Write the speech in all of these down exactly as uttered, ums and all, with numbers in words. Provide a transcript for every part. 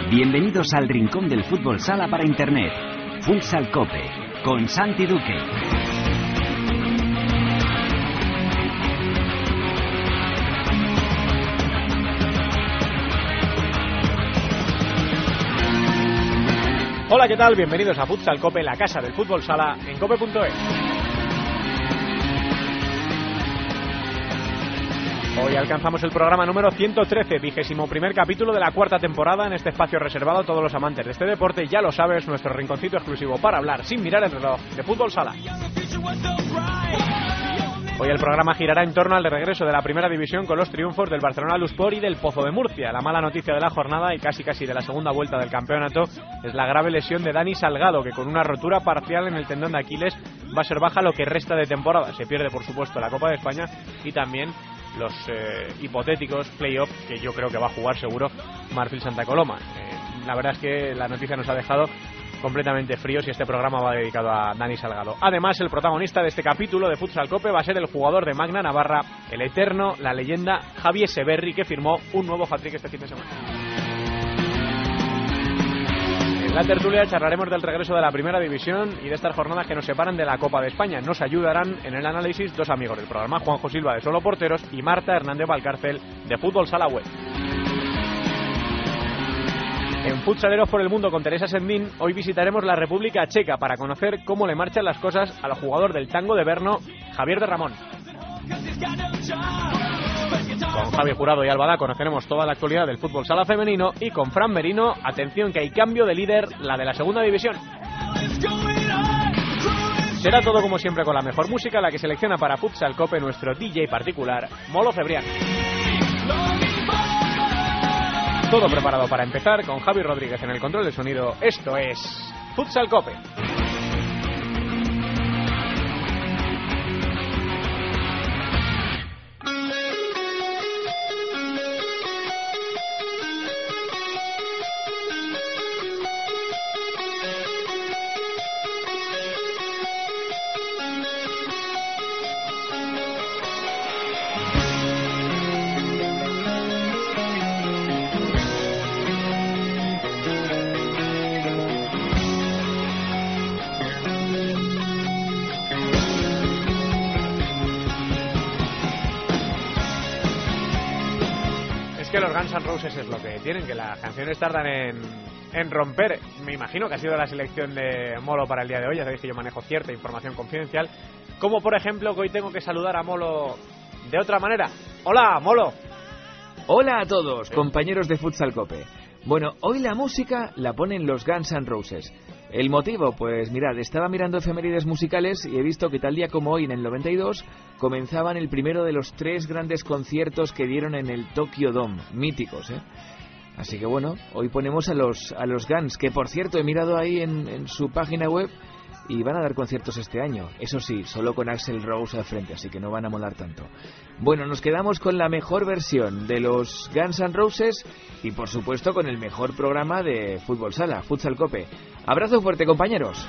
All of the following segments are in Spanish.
Bienvenidos al rincón del fútbol sala para internet. Futsal Cope, con Santi Duque. Hola, ¿qué tal? Bienvenidos a Futsal Cope, la casa del fútbol sala en cope punto es. Hoy alcanzamos el programa número ciento trece, vigésimo primer capítulo de la cuarta temporada en este espacio reservado a todos los amantes de este deporte. Ya lo sabes, nuestro rinconcito exclusivo para hablar sin mirar el reloj de fútbol sala. Hoy el programa girará en torno al regreso de la primera división con los triunfos del Barcelona Luspor y del Pozo de Murcia. La mala noticia de la jornada y casi casi de la segunda vuelta del campeonato es la grave lesión de Dani Salgado, que con una rotura parcial en el tendón de Aquiles va a ser baja lo que resta de temporada. Se pierde, por supuesto, la Copa de España y también los eh, hipotéticos play-off que yo creo que va a jugar seguro Marfil Santa Coloma. Eh, la verdad es que la noticia nos ha dejado completamente fríos y este programa va dedicado a Dani Salgado. Además, el protagonista de este capítulo de Futsal Cope va a ser el jugador de Magna Navarra, el eterno, la leyenda Javi Echeverri, que firmó un nuevo hat-trick este fin de semana. En la tertulia charlaremos del regreso de la primera división y de estas jornadas que nos separan de la Copa de España. Nos ayudarán en el análisis dos amigos del programa, Juanjo Silva de Solo Porteros y Marta Hernández Valcárcel de Fútbol Sala Web. En Futsaleros por el Mundo con Teresa Sendín, hoy visitaremos la República Checa para conocer cómo le marchan las cosas al jugador del Tango de Brno, Javier de Ramón. Con Javi Jurado y Albada conoceremos toda la actualidad del fútbol sala femenino y con Fran Merino, atención que hay cambio de líder, la de la segunda división. Será todo como siempre con la mejor música, la que selecciona para Futsal Cope nuestro D J particular, Molo Cebrián. Todo preparado para empezar con Javi Rodríguez en el control de sonido. Esto es Futsal Cope. Los Guns N' Roses es lo que tienen, que las canciones tardan en, en romper. Me imagino que ha sido la selección de Molo para el día de hoy. Ya sabéis que yo manejo cierta información confidencial, como por ejemplo que hoy tengo que saludar a Molo de otra manera. Hola, Molo. Hola a todos, compañeros de Futsal Cope. Bueno, hoy la música la ponen los Guns N' Roses. ¿El motivo? Pues mirad, estaba mirando efemérides musicales y he visto que tal día como hoy, en el noventa y dos, comenzaban el primero de los tres grandes conciertos que dieron en el Tokyo Dome, míticos, ¿eh? Así que bueno, hoy ponemos a los a los Guns, que por cierto he mirado ahí en, en su página web y van a dar conciertos este año. Eso sí, solo con Axl Rose al frente, así que no van a molar tanto. Bueno, nos quedamos con la mejor versión de los Guns N' Roses y por supuesto con el mejor programa de fútbol sala, Futsal Cope. Abrazo fuerte, compañeros.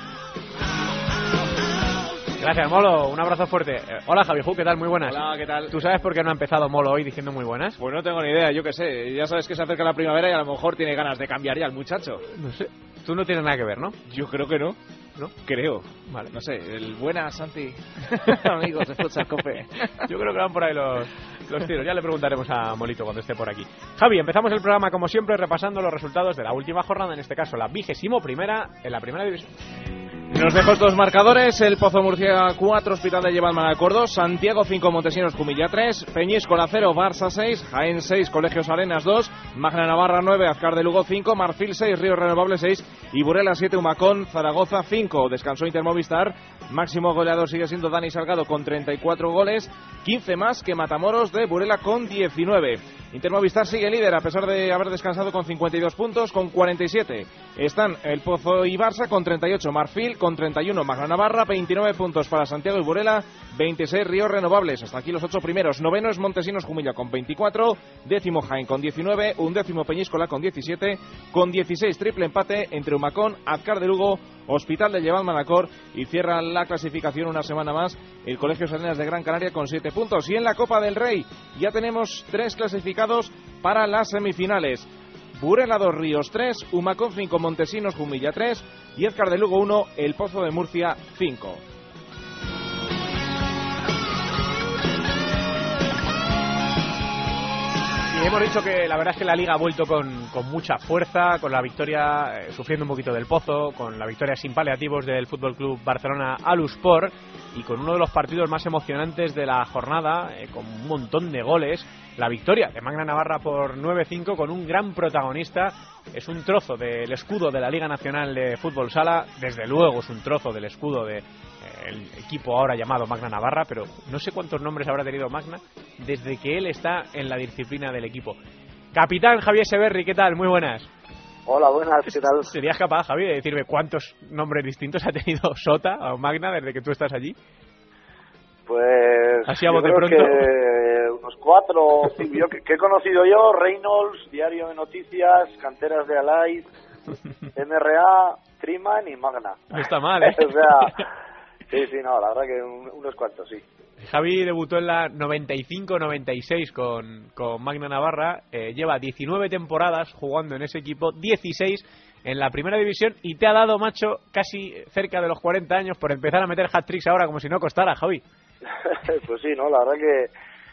Gracias, Molo, un abrazo fuerte. eh, Hola, Javi Ju, ¿qué tal? Muy buenas. Hola, ¿qué tal? ¿Tú sabes por qué no ha empezado Molo hoy diciendo muy buenas? Pues no tengo ni idea, yo qué sé. Ya sabes que se acerca la primavera y a lo mejor tiene ganas de cambiar ya el muchacho. No sé, tú no tienes nada que ver, ¿no? Yo creo que no. ¿No? Creo. Vale. No sé, el buenas, Santi. Amigos de Futsal Cope. Yo creo que van por ahí los, los tiros. Ya le preguntaremos a Molito cuando esté por aquí. Javi, empezamos el programa como siempre repasando los resultados de la última jornada, en este caso la vigésimo primera en la primera división. Nos dejó estos marcadores: el Pozo Murcia cuatro, Hospital de Llevalmanacor dos, Santiago cinco, Montesinos Jumilla tres, Peñíscola cero, Barça seis, Jaén seis, Colegios Arenas dos, Magna Navarra nueve, Azcar de Lugo cinco, Marfil seis, Río Renovable seis y Burela siete, Humacón, Zaragoza cinco. Descansó Intermovistar, máximo goleador sigue siendo Dani Salgado con treinta y cuatro goles, quince más que Matamoros de Burela con diecinueve. Intermovistar sigue líder a pesar de haber descansado con cincuenta y dos puntos, con cuarenta y siete. Están el Pozo y Barça con treinta y ocho, Marfil con treinta y uno, Magna Navarra, veintinueve puntos para Santiago y Burela, veintiséis Ríos Renovables. Hasta aquí los ocho primeros. Noveno es Montesinos Jumilla con veinticuatro, décimo Jaén con diecinueve, undécimo Peñíscola con diecisiete, con dieciséis triple empate entre Humacón, Azcar de Lugo, Hospital de Llevalmanacor y cierra la clasificación una semana más el Colegio Arenas de Gran Canaria con siete puntos. Y en la Copa del Rey ya tenemos tres clasificados para las semifinales. Burela dos, Ríos tres, Humacón cinco, Montesinos Jumilla tres y Ézcar de Lugo uno, El Pozo de Murcia cinco. Y hemos dicho que la verdad es que la Liga ha vuelto con, con mucha fuerza, con la victoria, eh, sufriendo un poquito del Pozo, con la victoria sin paliativos del Fútbol Club Barcelona Aluspor y con uno de los partidos más emocionantes de la jornada, eh, con un montón de goles. La victoria de Magna Navarra por nueve cinco con un gran protagonista. Es un trozo del escudo de la Liga Nacional de Fútbol Sala, desde luego es un trozo del escudo de el equipo ahora llamado Magna Navarra, pero no sé cuántos nombres habrá tenido Magna desde que él está en la disciplina del equipo. Capitán Javier Severri, ¿qué tal? Muy buenas. Hola, buenas, ¿qué tal? ¿Serías capaz, Javi, de decirme cuántos nombres distintos ha tenido Sota o Magna desde que tú estás allí? Pues así a bote creo pronto. Que unos cuatro, cinco, yo, que, que he conocido yo: Reynolds, Diario de Noticias, Canteras de Alay, M R A, Triman y Magna. No está mal, ¿eh? O sea, sí, sí, no, la verdad que un, unos cuantos, sí. Javi debutó en la noventa y cinco noventa y seis con, con Magna Navarra, eh, lleva diecinueve temporadas jugando en ese equipo, dieciséis en la primera división y te ha dado, macho, casi cerca de los cuarenta años por empezar a meter hat-tricks ahora como si no costara, Javi. Pues sí, no, la verdad que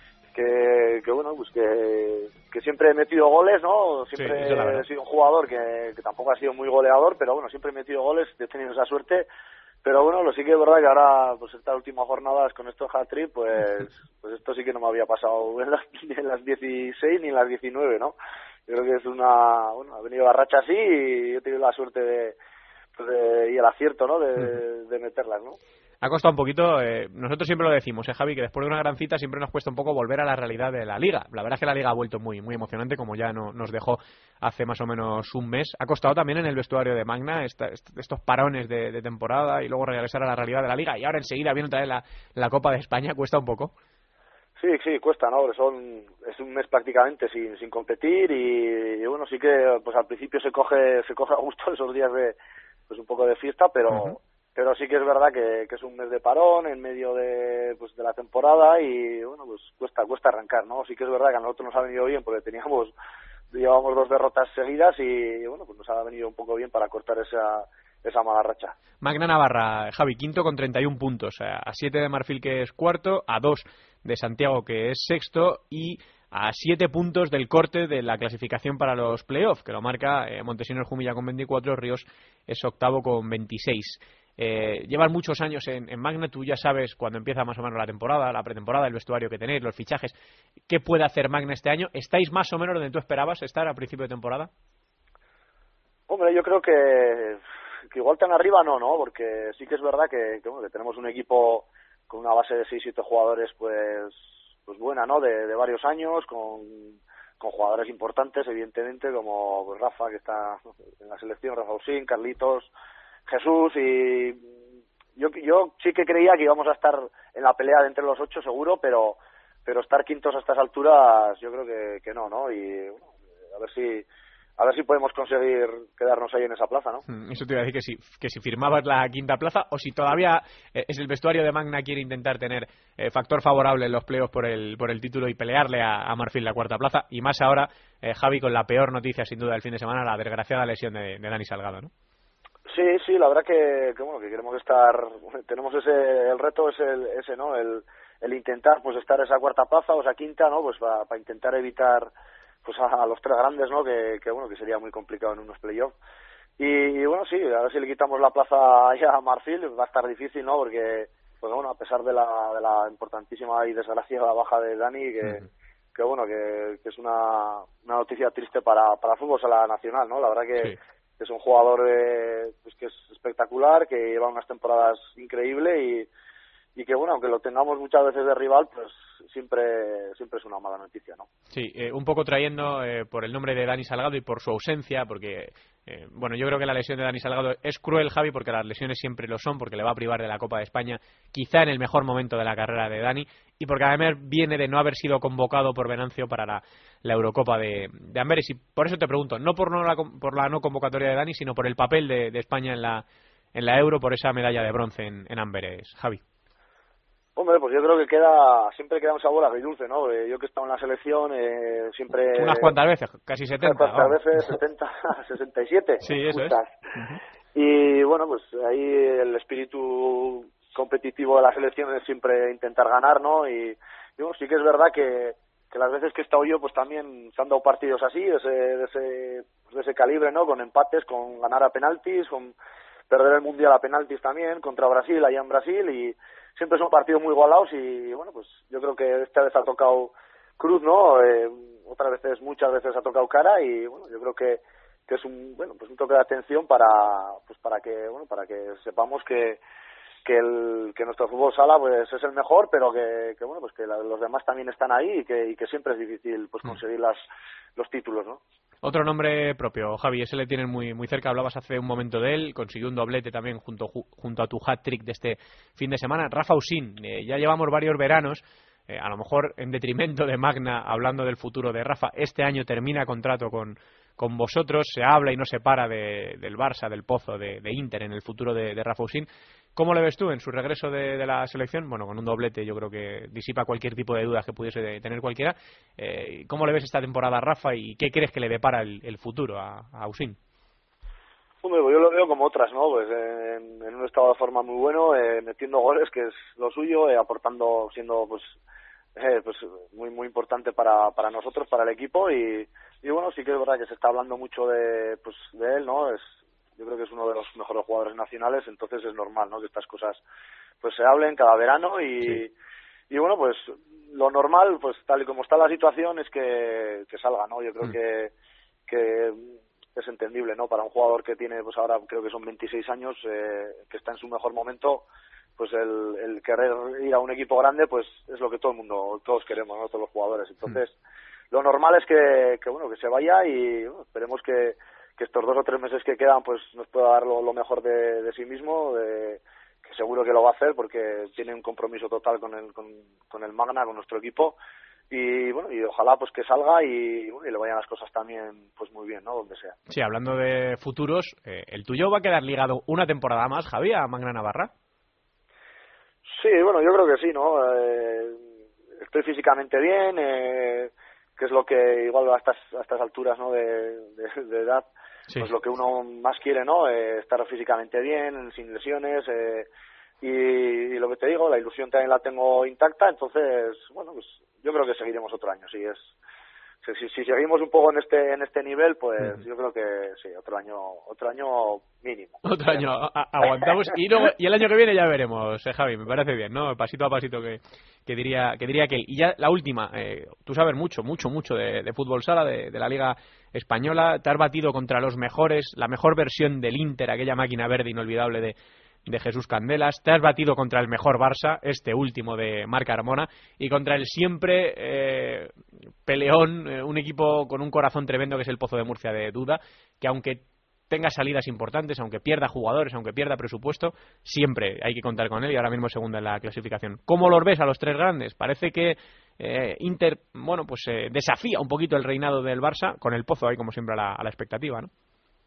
que, que bueno, pues que, que siempre he metido goles, ¿no? Siempre sí, he sido un jugador que, que tampoco ha sido muy goleador, pero bueno, siempre he metido goles, he tenido esa suerte. Pero bueno, lo sí que es verdad que ahora, pues estas últimas jornadas con estos hat-trick, pues pues esto sí que no me había pasado en las, ni en las dieciséis ni en las diecinueve, ¿no? Yo creo que es una, bueno, ha venido la racha así y he tenido la suerte de, pues de y el acierto, ¿no? De, de meterlas, ¿no? Ha costado un poquito, eh, nosotros siempre lo decimos, eh, Javi, que después de una gran cita siempre nos cuesta un poco volver a la realidad de la Liga. La verdad es que la Liga ha vuelto muy muy emocionante, como ya no, nos dejó hace más o menos un mes. Ha costado también en el vestuario de Magna esta, estos parones de, de temporada y luego regresar a la realidad de la Liga. Y ahora enseguida viene otra vez la, la Copa de España, ¿cuesta un poco? Sí, sí, cuesta, ¿no? Son, es un mes prácticamente sin, sin competir y, y bueno, sí que pues al principio se coge se coge a gusto esos días de pues un poco de fiesta, pero... Uh-huh. Pero sí que es verdad que, que es un mes de parón en medio de, pues, de la temporada y bueno, pues cuesta cuesta arrancar, ¿no? Sí que es verdad que a nosotros nos ha venido bien porque teníamos llevamos dos derrotas seguidas y, y bueno, pues nos ha venido un poco bien para cortar esa esa mala racha. Magna Navarra, Javi, quinto con treinta y un puntos, a siete de Marfil, que es cuarto, a dos de Santiago, que es sexto, y a siete puntos del corte de la clasificación para los playoffs, que lo marca eh, Montesinos Jumilla con veinticuatro, Ríos es octavo con veintiséis. Eh, llevan muchos años en, en Magna, tú ya sabes cuando empieza más o menos la temporada, la pretemporada, el vestuario que tenéis, los fichajes. ¿Qué puede hacer Magna este año? ¿Estáis más o menos donde tú esperabas estar a principio de temporada? Hombre, yo creo que, que igual tan arriba no, ¿no? Porque sí que es verdad que, que, bueno, que tenemos un equipo con una base de seis siete jugadores pues pues buena, ¿no? De, de varios años, con, con jugadores importantes, evidentemente, como pues, Rafa, que está en la selección, Rafa Usín, Carlitos, Jesús, y yo yo sí que creía que íbamos a estar en la pelea de entre los ocho seguro, pero pero estar quintos a estas alturas yo creo que, que no, ¿no? Y bueno, a ver si a ver si podemos conseguir quedarnos ahí en esa plaza, ¿no? Eso te iba a decir, que si, que si firmabas la quinta plaza o si todavía eh, es el vestuario de Magna quiere intentar tener eh, factor favorable en los playoffs por el por el título y pelearle a, a Marfil la cuarta plaza, y más ahora, eh, Javi, con la peor noticia sin duda del fin de semana, la desgraciada lesión de, de Dani Salgado, ¿no? Sí, sí, la verdad que, que bueno, que queremos estar, tenemos ese, el reto es el, ese, ¿no? El, el intentar, pues, estar esa cuarta plaza o esa quinta, ¿no? Pues para pa intentar evitar, pues, a, a los tres grandes, ¿no? Que, que bueno, que sería muy complicado en unos playoffs. Y, y bueno, sí, a ver si le quitamos la plaza ya a Marfil, va a estar difícil, ¿no? Porque, pues bueno, a pesar de la, de la importantísima y desgraciada baja de Dani, que, uh-huh. que bueno, que, que es una, una noticia triste para, para el fútbol sala nacional, ¿no? La verdad que... Sí. Es un jugador eh, pues que es espectacular, que lleva unas temporadas increíbles y, y que, bueno, aunque lo tengamos muchas veces de rival, pues siempre siempre es una mala noticia, ¿no? Sí, eh, un poco trayendo eh, por el nombre de Dani Salgado y por su ausencia, porque, eh, bueno, yo creo que la lesión de Dani Salgado es cruel, Javi, porque las lesiones siempre lo son, porque le va a privar de la Copa de España, quizá en el mejor momento de la carrera de Dani, y porque además viene de no haber sido convocado por Venancio para la, la Eurocopa de, de Amberes. Y por eso te pregunto, no por, no la, por la no convocatoria de Dani, sino por el papel de, de España en la, en la Euro, por esa medalla de bronce en, en Amberes, Javi. Hombre, pues yo creo que queda siempre queda un sabor agridulce, ¿no? Eh, yo que he estado en la selección, eh, siempre... Unas cuantas veces, casi setenta. Unas cuantas vamos. veces, setenta, sesenta y siete. Sí, eso es. Uh-huh. Y bueno, pues ahí el espíritu competitivo de la selección es siempre intentar ganar, ¿no? Y, y bueno, sí que es verdad que, que las veces que he estado yo, pues también se han dado partidos así, de ese, de ese, de ese calibre, ¿no? Con empates, con ganar a penaltis, con perder el Mundial a penaltis también, contra Brasil, allá en Brasil, y siempre son partidos muy igualados y bueno, pues yo creo que esta vez ha tocado cruz, ¿no? Eh, otras veces, muchas veces ha tocado cara y bueno, yo creo que, que es un, bueno, pues un toque de atención para, pues para que, bueno, para que sepamos que, que el, que nuestro fútbol sala pues es el mejor, pero que, que bueno, pues que la, los demás también están ahí y que, y que siempre es difícil pues conseguir las, los títulos, ¿no? Otro nombre propio, Javi, ese le tienen muy muy cerca, hablabas hace un momento de él, consiguió un doblete también junto, junto a tu hat-trick de este fin de semana. Rafa Usín, eh, ya llevamos varios veranos, eh, a lo mejor en detrimento de Magna, hablando del futuro de Rafa. Este año termina contrato con, con vosotros, se habla y no se para de, del Barça, del Pozo, de, de Inter en el futuro de, de Rafa Usín. ¿Cómo le ves tú en su regreso de, de la selección? Bueno, con un doblete yo creo que disipa cualquier tipo de dudas que pudiese tener cualquiera. Eh, ¿Cómo le ves esta temporada a Rafa y qué crees que le depara el, el futuro a, a Usín? Hombre, pues yo lo veo como otras, ¿no? Pues en, en un estado de forma muy bueno, eh, metiendo goles, que es lo suyo, eh, aportando, siendo pues eh, pues muy muy importante para para nosotros, para el equipo y, y bueno, sí que es verdad que se está hablando mucho de pues de él, ¿no? Es Yo creo que es uno de los mejores jugadores nacionales, entonces es normal, ¿no? Que estas cosas pues se hablen cada verano y, sí. y bueno, pues lo normal, pues tal y como está la situación, es que, que salga, ¿no? Yo creo mm. que, que es entendible, ¿no? Para un jugador que tiene, pues ahora creo que son veintiséis años, eh, que está en su mejor momento, pues el, el querer ir a un equipo grande, pues es lo que todo el mundo, todos queremos, ¿no? Todos los jugadores. Entonces, mm. lo normal es que, que, bueno, que se vaya y bueno, esperemos que que estos dos o tres meses que quedan pues nos pueda dar lo, lo mejor de, de sí mismo, de, que seguro que lo va a hacer porque tiene un compromiso total con el con, con el Magna, con nuestro equipo y bueno, y ojalá pues que salga y, bueno, y le vayan las cosas también pues muy bien, ¿no? Donde sea. Sí, hablando de futuros, eh, ¿el tuyo va a quedar ligado una temporada más, Javi, a Magna Navarra? Sí, bueno, yo creo que sí, ¿no? Eh, estoy físicamente bien, eh, que es lo que igual a estas, a estas alturas, ¿no? de, de, de edad, sí. Pues lo que uno más quiere, ¿no? Eh, estar físicamente bien, sin lesiones, eh, y, y lo que te digo, la ilusión también la tengo intacta, entonces, bueno, pues yo creo que seguiremos otro año, sí, es... Si, si seguimos un poco en este en este nivel, pues mm. yo creo que sí, otro año otro año mínimo. Otro año a, a, aguantamos y luego, y el año que viene ya veremos, eh, Javi, me parece bien, ¿no? Pasito a pasito que, que diría que diría aquel. Y ya la última, eh, tú sabes mucho, mucho, mucho de, de fútbol sala, de, de la Liga Española, te has batido contra los mejores, la mejor versión del Inter, aquella máquina verde inolvidable de de Jesús Candelas, te has batido contra el mejor Barça, este último de Marc Carmona, y contra el siempre eh, peleón, eh, un equipo con un corazón tremendo que es el Pozo de Murcia de Duda, que aunque tenga salidas importantes, aunque pierda jugadores, aunque pierda presupuesto, siempre hay que contar con él y ahora mismo segunda en la clasificación. ¿Cómo los ves a los tres grandes? Parece que eh, Inter, bueno, pues eh, desafía un poquito el reinado del Barça, con el Pozo ahí como siempre a la, a la expectativa, ¿no?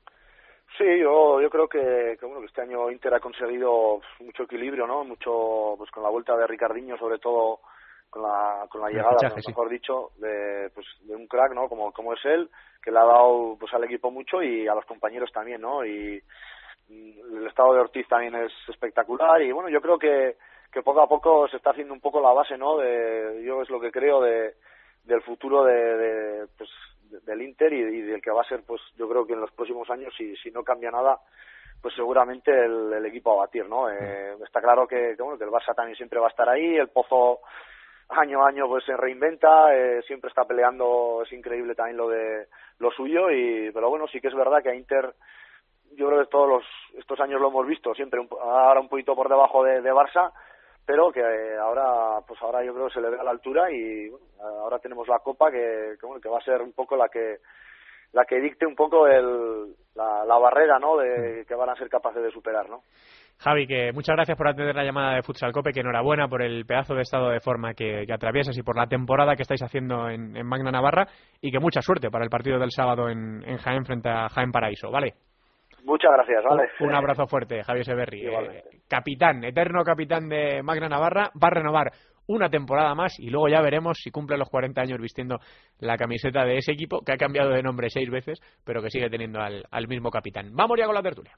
Sí, yo yo creo que, que bueno que este año Inter ha conseguido mucho equilibrio, ¿no? Mucho pues con la vuelta de Ricardinho, sobre todo con la con la llegada, fichaje, mejor sí. dicho, de pues de un crack, ¿no? Como como es él, que le ha dado pues al equipo mucho y a los compañeros también, ¿no? Y, y el estado de Ortiz también es espectacular y bueno, yo creo que que poco a poco se está haciendo un poco la base, ¿no? De yo es lo que creo de del futuro de, de pues del Inter y, y del que va a ser, pues yo creo que en los próximos años, si, si no cambia nada, pues seguramente el, el equipo a batir, ¿no? Eh, está claro que, que, bueno, que el Barça también siempre va a estar ahí, el Pozo año a año pues se reinventa, eh, siempre está peleando, es increíble también lo de lo suyo, y pero bueno, sí que es verdad que a Inter, yo creo que todos los, estos años lo hemos visto, siempre un, ahora un poquito por debajo de, de Barça, pero que ahora pues ahora yo creo que se le ve a la altura y bueno, ahora tenemos la Copa que, que, bueno, que va a ser un poco la que la que dicte un poco el, la, la barrera, ¿no? De que van a ser capaces de superar, ¿no? Javi, que muchas gracias por atender la llamada de Futsal Cope, que enhorabuena por el pedazo de estado de forma que, que atraviesas y por la temporada que estáis haciendo en, en Magna Navarra y que mucha suerte para el partido del sábado en, en Jaén frente a Jaén Paraíso, ¿vale? Muchas gracias, ¿vale? Un abrazo fuerte, Javier Severri. Eh, capitán, eterno capitán de Magna Navarra, va a renovar una temporada más y luego ya veremos si cumple los cuarenta años vistiendo la camiseta de ese equipo, que ha cambiado de nombre seis veces, pero que sigue teniendo al, al mismo capitán. Vamos ya con la tertulia.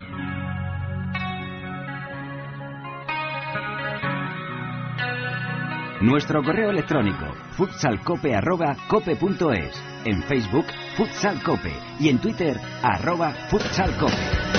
Nuestro correo electrónico futsalcope arroba cope punto es, en Facebook futsalcope y en Twitter arroba futsalcope.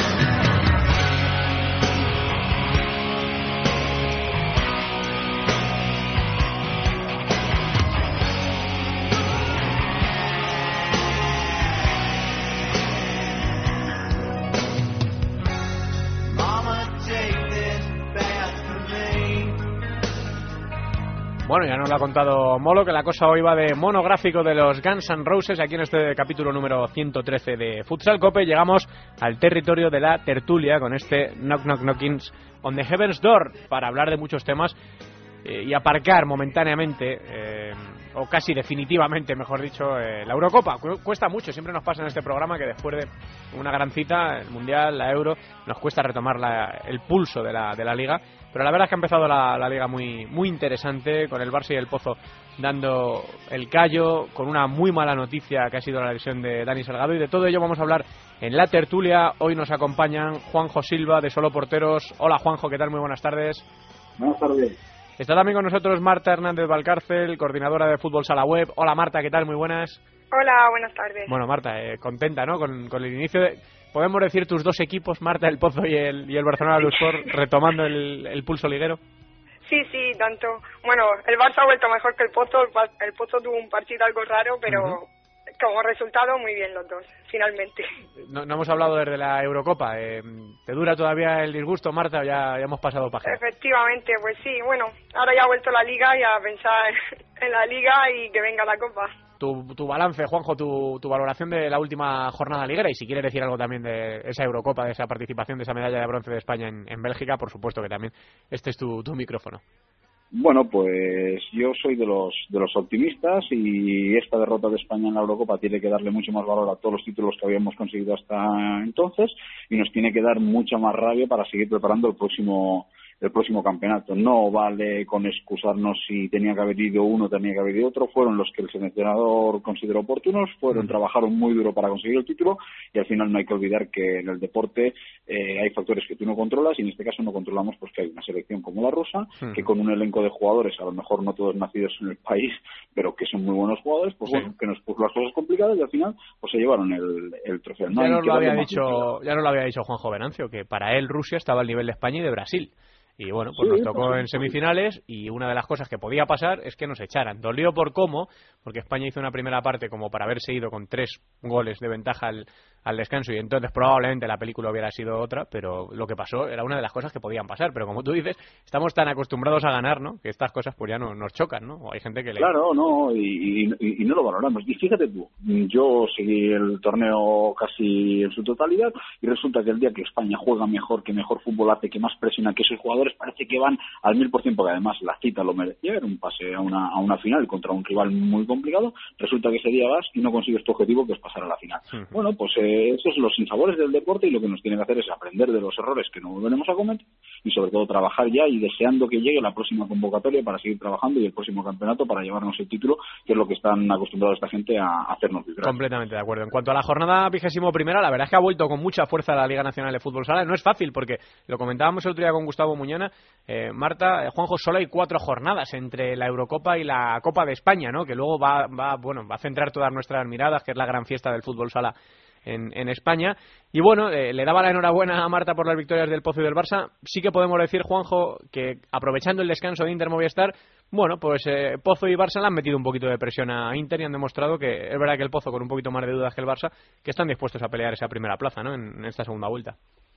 Bueno, ya nos lo ha contado Molo, que la cosa hoy va de monográfico de los Guns N' Roses. Aquí en este capítulo número ciento trece de Futsal Cope llegamos al territorio de la tertulia con este Knock Knock Knockings on the Heaven's Door para hablar de muchos temas eh, y aparcar momentáneamente, eh, o casi definitivamente, mejor dicho, eh, la Eurocopa. Cu- cuesta mucho, siempre nos pasa en este programa que después de una gran cita, el Mundial, la Euro, nos cuesta retomar la, el pulso de la, de la Liga. Pero la verdad es que ha empezado la, la Liga muy, muy interesante, con el Barça y el Pozo dando el callo, con una muy mala noticia que ha sido la lesión de Dani Salgado, y de todo ello vamos a hablar en la tertulia. Hoy nos acompañan Juanjo Silva, de Solo Porteros. Hola Juanjo, ¿qué tal? Muy buenas tardes. Buenas tardes. Está también con nosotros Marta Hernández Valcárcel, coordinadora de Fútbol Sala Web. Hola Marta, ¿qué tal? Muy buenas. Hola, buenas tardes. Bueno Marta, eh, contenta, ¿no? Con, con el inicio de... ¿Podemos decir tus dos equipos, Marta, el Pozo y el, y el Barcelona Lusport, retomando el, el pulso liguero? Sí, sí, tanto. Bueno, el Barça ha vuelto mejor que el Pozo. El, el Pozo tuvo un partido algo raro, pero uh-huh. como resultado muy bien los dos, finalmente. No, no hemos hablado desde la Eurocopa. Eh, ¿Te dura todavía el disgusto, Marta, o ya, ya hemos pasado página? Efectivamente, pues sí. Bueno, ahora ya ha vuelto la Liga y a pensar en la Liga y que venga la Copa. Tu, tu balance, Juanjo, tu, tu valoración de la última jornada liguera, y si quieres decir algo también de esa Eurocopa, de esa participación, de esa medalla de bronce de España en, en Bélgica, por supuesto que también este es tu, tu micrófono. Bueno, pues yo soy de los de los optimistas, y esta derrota de España en la Eurocopa tiene que darle mucho más valor a todos los títulos que habíamos conseguido hasta entonces, y nos tiene que dar mucha más rabia para seguir preparando el próximo el próximo campeonato. No vale con excusarnos si tenía que haber ido uno, tenía que haber ido otro. Fueron los que el seleccionador consideró oportunos, fueron, trabajaron muy duro para conseguir el título, y al final no hay que olvidar que en el deporte eh, hay factores que tú no controlas, y en este caso no controlamos pues que hay una selección como la rusa, sí, que con un elenco de jugadores, a lo mejor no todos nacidos en el país, pero que son muy buenos jugadores, pues sí, bueno, que nos puso las cosas complicadas y al final pues se llevaron el, el trofeo. No ya nos lo había dicho, ya nos lo había dicho Juanjo Venancio, que para él Rusia estaba al nivel de España y de Brasil. Y bueno, pues sí, nos tocó pues, en semifinales, y una de las cosas que podía pasar es que nos echaran. Dolió por cómo, porque España hizo una primera parte como para haberse ido con tres goles de ventaja al, al descanso, y entonces probablemente la película hubiera sido otra, pero lo que pasó era una de las cosas que podían pasar. Pero como tú dices, estamos tan acostumbrados a ganar, ¿no?, que estas cosas pues ya no, nos chocan, ¿no? O hay gente que le... Claro, no, y, y, y no lo valoramos. Y fíjate tú, yo seguí el torneo casi en su totalidad, y resulta que el día que España juega mejor, que mejor fútbol hace, que más presiona, que sus jugadores parece que van al mil por ciento, porque además la cita lo merecía, era un pase a una, a una final contra un rival muy complicado. Resulta que ese día vas y no consigues tu objetivo, que es pasar a la final. Uh-huh. Bueno, pues eh, esos son los sinsabores del deporte, y lo que nos tiene que hacer es aprender de los errores que no volveremos a cometer, y sobre todo trabajar ya, y deseando que llegue la próxima convocatoria para seguir trabajando, y el próximo campeonato para llevarnos el título, que es lo que están acostumbrados esta gente a hacernos vibrar. Completamente de acuerdo. En cuanto a la jornada vigésimo primera, la verdad es que ha vuelto con mucha fuerza la Liga Nacional de Fútbol Sala. No es fácil, porque lo comentábamos el otro día con Gustavo Muñana, eh, Marta, eh, Juanjo, solo hay cuatro jornadas entre la Eurocopa y la Copa de España, ¿no?, que luego va, va, bueno, va a centrar todas nuestras miradas, que es la gran fiesta del fútbol sala en, en España. Y bueno, eh, le daba la enhorabuena a Marta por las victorias del Pozo y del Barça. Sí que podemos decir, Juanjo, que aprovechando el descanso de Inter Movistar, bueno, pues eh, Pozo y Barça le han metido un poquito de presión a Inter, y han demostrado que es verdad que el Pozo, con un poquito más de dudas que el Barça, que están dispuestos a pelear esa primera plaza, ¿no?, en, en esta segunda vuelta.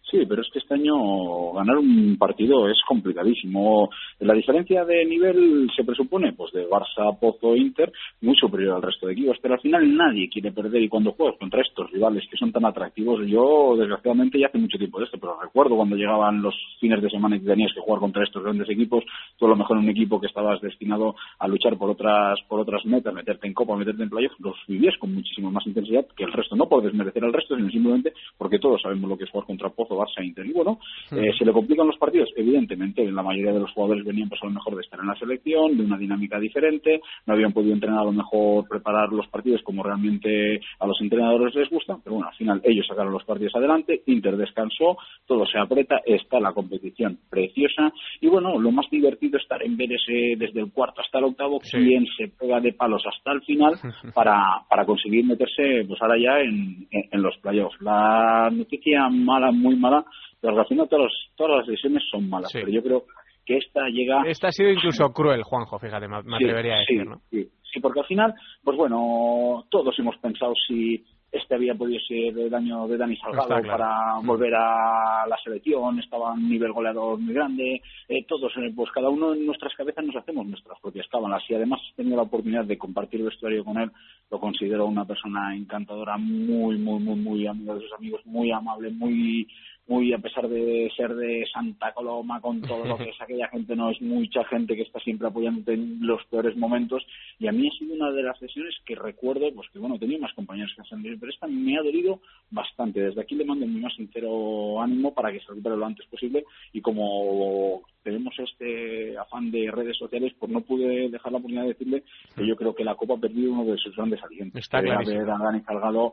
Sí, pero es que este año ganar un partido es complicadísimo. La diferencia de nivel se presupone pues de Barça, Pozo, Inter, muy superior al resto de equipos, pero al final nadie quiere perder, y cuando juegas contra estos rivales que son tan atractivos, yo desgraciadamente ya hace mucho tiempo de esto, pero recuerdo cuando llegaban los fines de semana y tenías que jugar contra estos grandes equipos, tú a lo mejor en un equipo que estabas destinado a luchar por otras por otras metas, meterte en Copa, meterte en playoff, los vivías con muchísima más intensidad que el resto, no por desmerecer al resto, sino simplemente porque todos sabemos lo que es jugar contra Pozo, Barça e Inter. Y bueno, eh, ¿se le complican los partidos? Evidentemente, la mayoría de los jugadores venían pues a lo mejor de estar en la selección, de una dinámica diferente, no habían podido entrenar, a lo mejor preparar los partidos como realmente a los entrenadores les gusta, pero bueno, al final ellos sacaron los partidos adelante, Inter descansó, todo se aprieta, está la competición preciosa, y bueno, lo más divertido es estar en ver ese, desde el cuarto hasta el octavo, sí. Quién se pega de palos hasta el final para, para conseguir meterse pues ahora ya en, en, en los playoffs. La noticia mala, muy mala, pero al final todas, todas las decisiones son malas, sí. Pero yo creo que esta llega... Esta ha sido incluso cruel, Juanjo, fíjate, me, me sí, atrevería a decir, sí, ¿no? Sí, sí, porque al final, pues bueno, todos hemos pensado si este había podido ser el año de Dani Salgado claro. para mm. volver a la selección, estaba a un nivel goleador muy grande, eh, todos, eh, pues cada uno en nuestras cabezas nos hacemos nuestras propias cábalas, y además he tenido la oportunidad de compartir vestuario con él, lo considero una persona encantadora, muy, muy, muy, muy amigo de sus amigos, muy amable, muy... muy a pesar de ser de Santa Coloma con todo lo que es aquella gente, no es mucha gente que está siempre apoyándote en los peores momentos, y a mí ha sido una de las sesiones que recuerdo, pues que bueno, tenía más compañeros que han salido, pero esta me ha dolido bastante. Desde aquí le mando mi más sincero ánimo para que se recupere lo antes posible, y como tenemos este afán de redes sociales, pues no pude dejar la oportunidad de decirle que yo creo que la Copa ha perdido uno de sus grandes alientos. Está clarísimo. Ver a Dani Salgado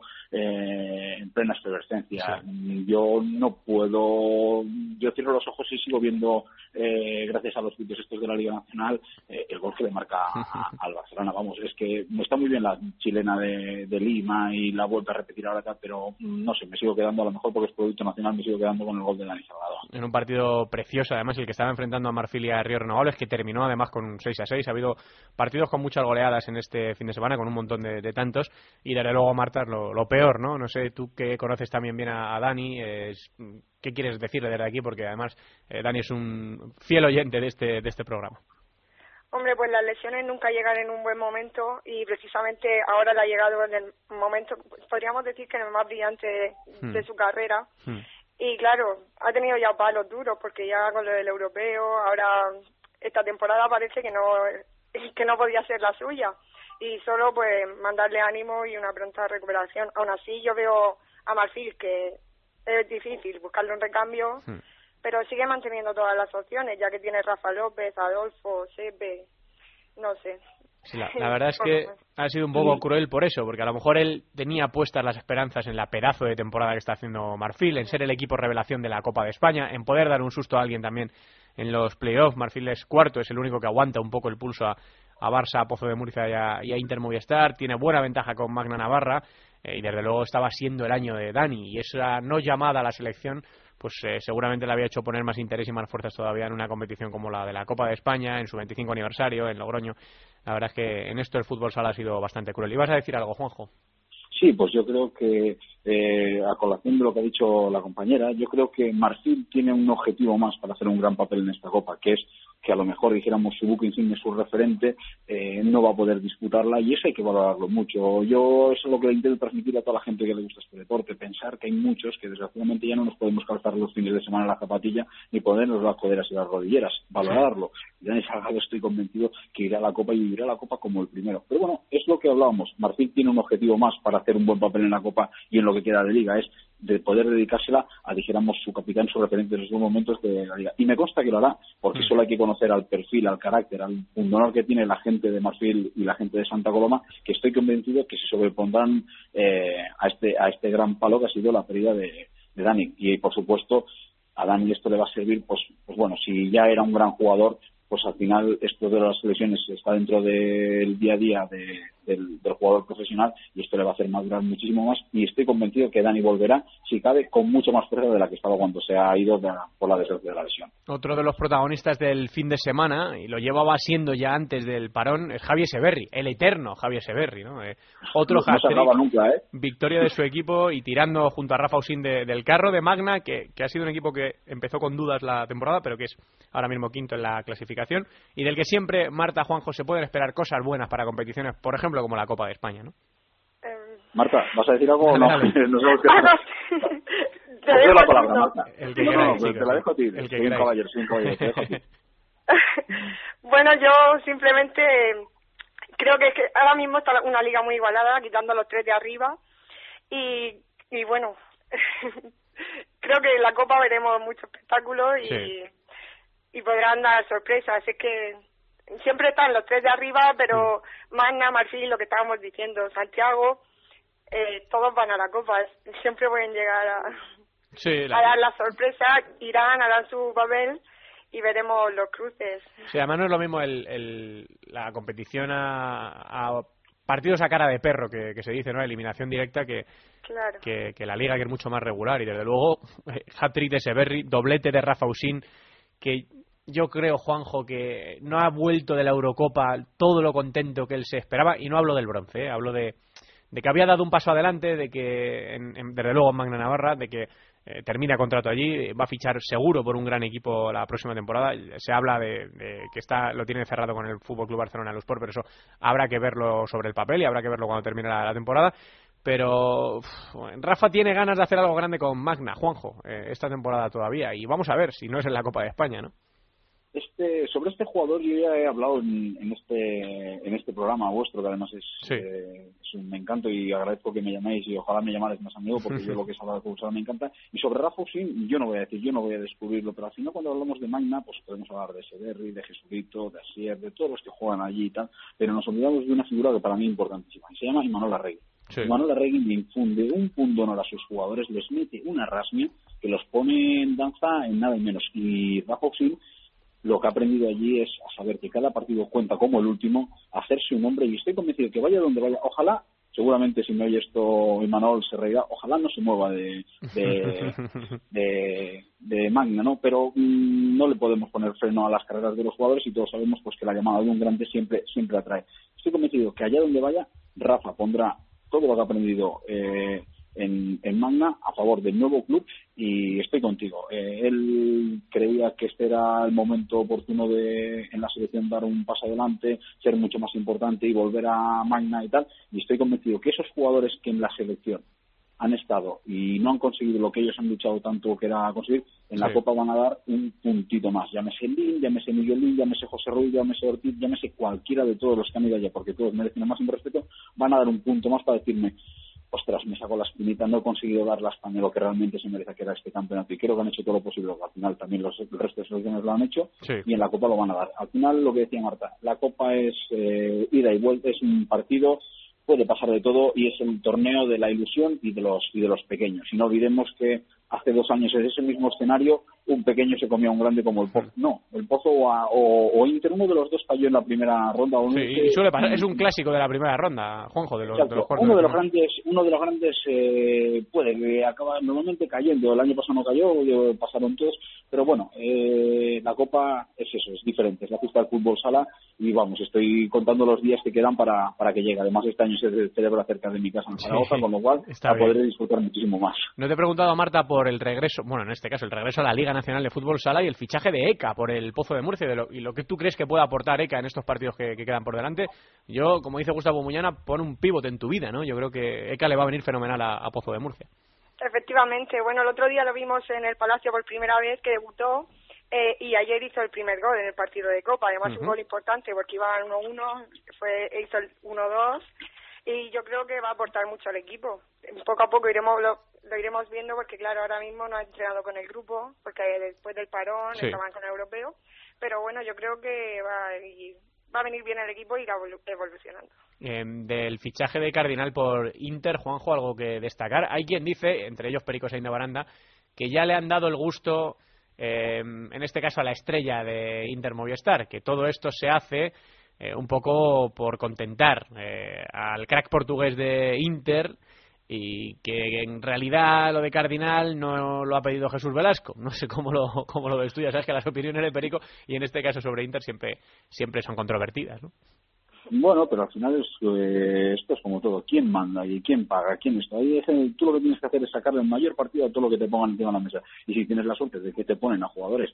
eh, en plena efervescencia. Sí. Yo no puedo, yo cierro los ojos y sigo viendo, eh, gracias a los vídeos estos de la Liga Nacional, eh, el gol que le marca a, al Barcelona. Vamos, es que está muy bien la chilena de, de Lima y la vuelta a repetir ahora acá, pero no sé, me sigo quedando, a lo mejor porque es producto nacional, me sigo quedando con el gol de Dani Salgado. En un partido precioso, además, el que estaba enfrentando a Marfil y a Río Renovables, que terminó además con un seis a seis. Ha habido partidos con muchas goleadas en este fin de semana, con un montón de, de tantos, y desde luego, Marta, es lo, lo peor, ¿no? No sé, tú que conoces también bien a, a Dani, es, ¿qué quieres decirle desde aquí? Porque además eh, Dani es un fiel oyente de este, de este programa. Hombre, pues las lesiones nunca llegan en un buen momento, y precisamente ahora le ha llegado en el momento, podríamos decir que en el más brillante de, hmm. de su carrera. Hmm. Y claro, ha tenido ya palos duros, porque ya con lo del europeo, ahora esta temporada parece que no que no podía ser la suya. Y solo pues mandarle ánimo y una pronta recuperación. Aún así yo veo a Marfil que es difícil buscarle un recambio, hmm. pero sigue manteniendo todas las opciones, ya que tiene Rafa López, Adolfo, Sepe, no sé. Sí, la, la verdad es que ha sido un poco cruel por eso, porque a lo mejor él tenía puestas las esperanzas en la pedazo de temporada que está haciendo Marfil, en ser el equipo revelación de la Copa de España, en poder dar un susto a alguien también en los playoffs. Marfil es cuarto, es el único que aguanta un poco el pulso a, a Barça, a Pozo de Murcia y a, y a Inter Movistar, tiene buena ventaja con Magna Navarra, eh, y desde luego estaba siendo el año de Dani, y esa no llamada a la selección pues eh, seguramente le había hecho poner más interés y más fuerzas todavía en una competición como la de la Copa de España, en su veinticinco aniversario, en Logroño. La verdad es que en esto el fútbol sala ha sido bastante cruel. ¿Ibas a decir algo, Juanjo? Sí, pues yo creo que, eh, a colación de lo que ha dicho la compañera, yo creo que Marfil tiene un objetivo más para hacer un gran papel en esta Copa, que es que a lo mejor, dijéramos, su buque insignia, su referente, eh, no va a poder disputarla, y eso hay que valorarlo mucho. Yo eso es lo que le intento transmitir a toda la gente que le gusta este deporte, pensar que hay muchos que desgraciadamente ya no nos podemos calzar los fines de semana la zapatilla ni ponernos las coderas y las rodilleras, valorarlo. Y Dani Salgado, estoy convencido que irá a la Copa y vivirá la Copa como el primero. Pero bueno, es lo que hablábamos, Marfil tiene un objetivo más para hacer un buen papel en la Copa y en lo que queda de Liga, es de poder dedicársela a, dijéramos, su capitán, su referente en esos momentos de la Liga. Y me consta que lo hará, porque mm. solo hay que conocer al perfil, al carácter, al pundonor que tiene la gente de Marfil y la gente de Santa Coloma, que estoy convencido que se sobrepondrán eh, a este a este gran palo que ha sido la pérdida de, de Dani. Y, por supuesto, a Dani esto le va a servir, pues, pues bueno, si ya era un gran jugador, pues al final esto de las lesiones está dentro del día a día de, del, del jugador profesional, y esto le va a hacer madurar muchísimo más, y estoy convencido que Dani volverá, si cabe, con mucho más fuerza de la que estaba cuando se ha ido de, por la desgracia de la lesión. Otro de los protagonistas del fin de semana, y lo llevaba siendo ya antes del parón, es Javi Severri, el eterno Javi Severri, ¿no? Eh, otro no, hat-trick, no nunca, ¿eh? victoria de su equipo y tirando junto a Rafa Usín de, del carro de Magna, que, que ha sido un equipo que empezó con dudas la temporada, pero que es ahora mismo quinto en la clasificación, y del que siempre, Marta, Juanjo, se pueden esperar cosas buenas para competiciones, por ejemplo, como la Copa de España, ¿no? Marta, ¿vas a decir algo o no? Dale, dale. No sabemos qué Te Te dejo la palabra, Marta. El que no, queráis, no, pues chicos, te la dejo a ti. el que soy un queráis. caballero, soy un caballero, te dejo a ti. Bueno, yo simplemente creo que, es que ahora mismo está una liga muy igualada, quitando a los tres de arriba, y, y bueno, creo que en la Copa veremos mucho espectáculo y, sí. y podrán dar sorpresas. Es que siempre están los tres de arriba, pero mm. Magna, Marfil, lo que estábamos diciendo, Santiago, eh, todos van a la Copa, siempre pueden llegar a, sí, la... a dar la sorpresa, irán, harán su papel y veremos los cruces. Sí, además no es lo mismo el, el, la competición a, a partidos a cara de perro, que, que se dice, ¿no? Eliminación directa, que, claro. que, que la liga, que es mucho más regular. Y desde luego, hat-trick de Severri, doblete de Rafa Usín, que yo creo, Juanjo, que no ha vuelto de la Eurocopa todo lo contento que él se esperaba. Y no hablo del bronce, ¿eh? Hablo de, de que había dado un paso adelante, de que, en, en, desde luego, en Magna Navarra, de que Eh, termina contrato allí, va a fichar seguro por un gran equipo la próxima temporada. Se habla de, de que está lo tiene cerrado con el F C Barcelona Lusport, pero eso habrá que verlo sobre el papel y habrá que verlo cuando termine la, la temporada. Pero uf, Rafa tiene ganas de hacer algo grande con Magna, Juanjo, eh, esta temporada todavía, y vamos a ver si no es en la Copa de España, ¿no? Este, sobre este jugador yo ya he hablado en, en este en este programa vuestro, que además es, sí. eh, es un me encanto, y agradezco que me llaméis y ojalá me llamarais más amigo, porque yo lo que es hablar con vosotros me encanta. Y sobre Rafa Usín, yo no voy a decir, yo no voy a descubrirlo, pero al final cuando hablamos de Magna, pues podemos hablar de Severri, de Jesurito, de Asier, de todos los que juegan allí y tal, pero nos olvidamos de una figura que para mí es importantísima, y se llama Imanol Arregui. Sí. Imanol Arregui le infunde un punto honor a sus jugadores, les mete una rasmia que los pone en danza en nada y menos. Y Rafa Usín, lo que ha aprendido allí es a saber que cada partido cuenta como el último, hacerse un nombre, y estoy convencido que vaya donde vaya, ojalá, seguramente si me oye esto Imanol se reirá, ojalá no se mueva de de, de, de Magna, ¿no? Pero mmm, no le podemos poner freno a las carreras de los jugadores, y todos sabemos pues que la llamada de un grande siempre siempre atrae. Estoy convencido que allá donde vaya, Rafa pondrá todo lo que ha aprendido eh, en, en Magna a favor del nuevo club, y estoy contigo. Eh, él creía que este era el momento oportuno de en la selección dar un paso adelante, ser mucho más importante y volver a Magna y tal, y estoy convencido que esos jugadores que en la selección han estado y no han conseguido lo que ellos han luchado tanto que era conseguir, en la sí. Copa van a dar un puntito más. Llámese Lin, llámese Miguelín, llámese José Ruiz, llámese Ortiz, llámese cualquiera de todos los que han ido allá, porque todos merecen el máximo respeto, van a dar un punto más para decirme: ostras, me saco la espinita, no he conseguido dar la España lo que realmente se merece, que era este campeonato, y creo que han hecho todo lo posible, al final también los, el resto de selecciones lo han hecho, sí. Y en la Copa lo van a dar. Al final, lo que decía Marta, la Copa es eh, ida y vuelta, es un partido, puede pasar de todo, y es el torneo de la ilusión y de los y de los pequeños. Y no olvidemos que hace dos años en ese mismo escenario un pequeño se comía a un grande como el Pozo. No, el Pozo o, a, o, o Inter, uno de los dos cayó en la primera ronda. Sí, y suele pasar, es un clásico de la primera ronda, Juanjo, de los, de los uno de los grandes, uno de los grandes eh, puede que acaba normalmente cayendo. El año pasado no cayó, pasaron todos, pero bueno, eh, la Copa es eso, es diferente, es la fiesta del fútbol sala, y vamos, estoy contando los días que quedan para para que llegue. Además, este año se celebra cerca de mi casa en Zaragoza, sí, con lo cual la podré disfrutar muchísimo más. No te he preguntado, Marta, por el regreso, bueno, en este caso, el regreso a la Liga Nacional de Fútbol Sala y el fichaje de Eka por el Pozo de Murcia, de lo, y lo que tú crees que puede aportar Eka en estos partidos que, que quedan por delante. Yo, como dice Gustavo Muñana, pon un pivote en tu vida, ¿no? Yo creo que Eka le va a venir fenomenal a, a Pozo de Murcia. Efectivamente, bueno, el otro día lo vimos en el Palacio por primera vez, que debutó, eh, y ayer hizo el primer gol en el partido de Copa, además uh-huh. un gol importante porque iban uno uno, fue hizo el uno dos, y yo creo que va a aportar mucho al equipo. Poco a poco iremos lo, lo iremos viendo, porque claro, ahora mismo no ha entrenado con el grupo, porque después del parón sí. estaban con el europeo, pero bueno, yo creo que va a, ir, va a venir bien el equipo y irá evolucionando. Eh, del fichaje de Cardinal por Inter, Juanjo, algo que destacar. Hay quien dice, entre ellos Perico Sainz de Baranda, que ya le han dado el gusto, eh, en este caso a la estrella de Inter Movistar, que todo esto se hace eh, un poco por contentar eh, al crack portugués de Inter, y que en realidad lo de Cardinal no lo ha pedido Jesús Velasco. No sé cómo lo, cómo lo ves tú, ya sabes que las opiniones de Perico, y en este caso sobre Inter, siempre, siempre son controvertidas, ¿no? Bueno, pero al final es, eh, esto es como todo. ¿Quién manda y quién paga? ¿Quién está ahí? Tú lo que tienes que hacer es sacarle el mayor partido a todo lo que te pongan encima de la mesa. Y si tienes la suerte de que te ponen a jugadores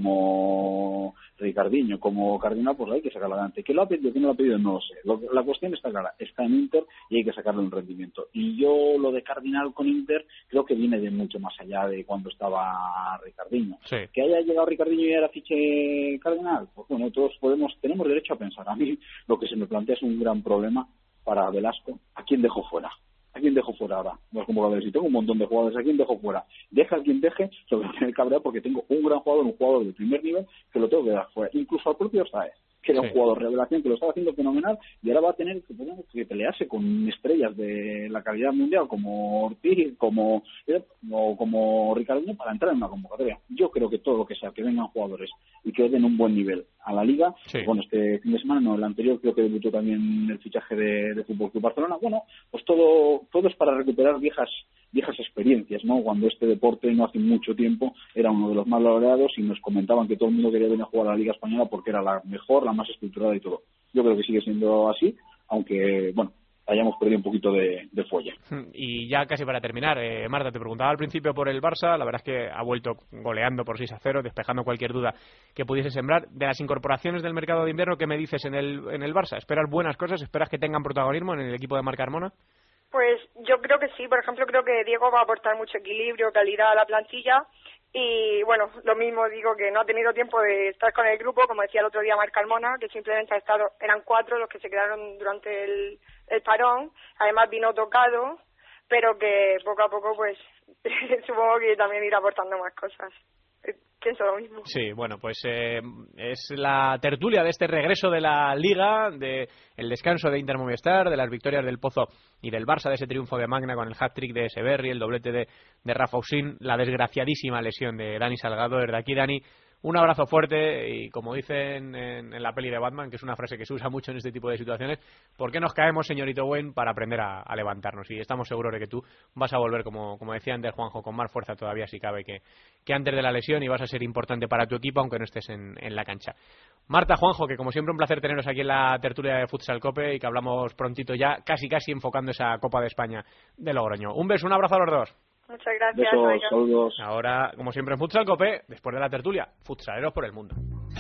como Ricardinho, como Cardinal, pues hay que sacarlo adelante. ¿Qué lo ha pedido? ¿Quién lo ha pedido? No lo sé. Lo, la cuestión está clara. Está en Inter y hay que sacarle un rendimiento. Y yo lo de Cardinal con Inter creo que viene de mucho más allá de cuando estaba Ricardinho. Sí. Que haya llegado Ricardinho y era fiche Cardinal, pues bueno, todos podemos tenemos derecho a pensar. A mí lo que se me plantea es un gran problema para Velasco. ¿A quién dejó fuera? ¿A quién dejó fuera ahora? Los convocadores. Si tengo un montón de jugadores, ¿a quién dejó fuera? Deja a quien deje, se lo voy a tener cabreado porque tengo un gran jugador, un jugador de primer nivel que lo tengo que dejar fuera. Incluso al propio Saez, que era sí. un jugador revelación que lo estaba haciendo fenomenal, y ahora va a tener que, bueno, que pelearse con estrellas de la calidad mundial como Ortiz, como o como Ricardinho para entrar en una convocatoria. Yo creo que todo lo que sea, que vengan jugadores y que den un buen nivel a la Liga, sí. bueno, este fin de semana, no, el anterior creo que debutó también el fichaje de, de Fútbol Club Barcelona, bueno, pues todo todo es para recuperar viejas viejas experiencias, ¿no? Cuando este deporte no hace mucho tiempo era uno de los más laureados y nos comentaban que todo el mundo quería venir a jugar a la Liga Española porque era la mejor, la más estructurada y todo. Yo creo que sigue siendo así, aunque, bueno, hayamos perdido un poquito de, de folla. Y ya casi para terminar, eh, Marta, te preguntaba al principio por el Barça, la verdad es que ha vuelto goleando por seis a cero, despejando cualquier duda que pudiese sembrar. De las incorporaciones del mercado de invierno, ¿qué me dices en el, en el Barça? ¿Esperas buenas cosas? ¿Esperas que tengan protagonismo en el equipo de Marc Carmona? Pues yo creo que sí. Por ejemplo, creo que Diego va a aportar mucho equilibrio, calidad a la plantilla. Y bueno, lo mismo digo, que no ha tenido tiempo de estar con el grupo, como decía el otro día Marc Carmona, que simplemente ha estado, eran cuatro los que se quedaron durante el, el parón. Además vino tocado, pero que poco a poco pues supongo que también irá aportando más cosas. Pienso lo mismo. Sí, bueno, pues eh, es la tertulia de este regreso de la Liga, de el descanso de Inter Movistar, de las victorias del Pozo y del Barça, de ese triunfo de Magna con el hat-trick de Echeverri, el doblete de, de Rafa Usín, la desgraciadísima lesión de Dani Salgado. Desde aquí, Dani, un abrazo fuerte, y como dicen en, en la peli de Batman, que es una frase que se usa mucho en este tipo de situaciones, ¿por qué nos caemos, señorito Wayne, para aprender a, a levantarnos? Y estamos seguros de que tú vas a volver, como, como decía antes Juanjo, con más fuerza todavía, si cabe, que, que antes de la lesión, y vas a ser importante para tu equipo, aunque no estés en, en la cancha. Marta, Juanjo, que como siempre un placer teneros aquí en la tertulia de Futsal Cope, y que hablamos prontito ya, casi casi enfocando esa Copa de España de Logroño. Un beso, un abrazo a los dos. Muchas gracias. Besos, saludos. Ahora, como siempre en Futsal Cope, después de la tertulia, futsaleros por el mundo.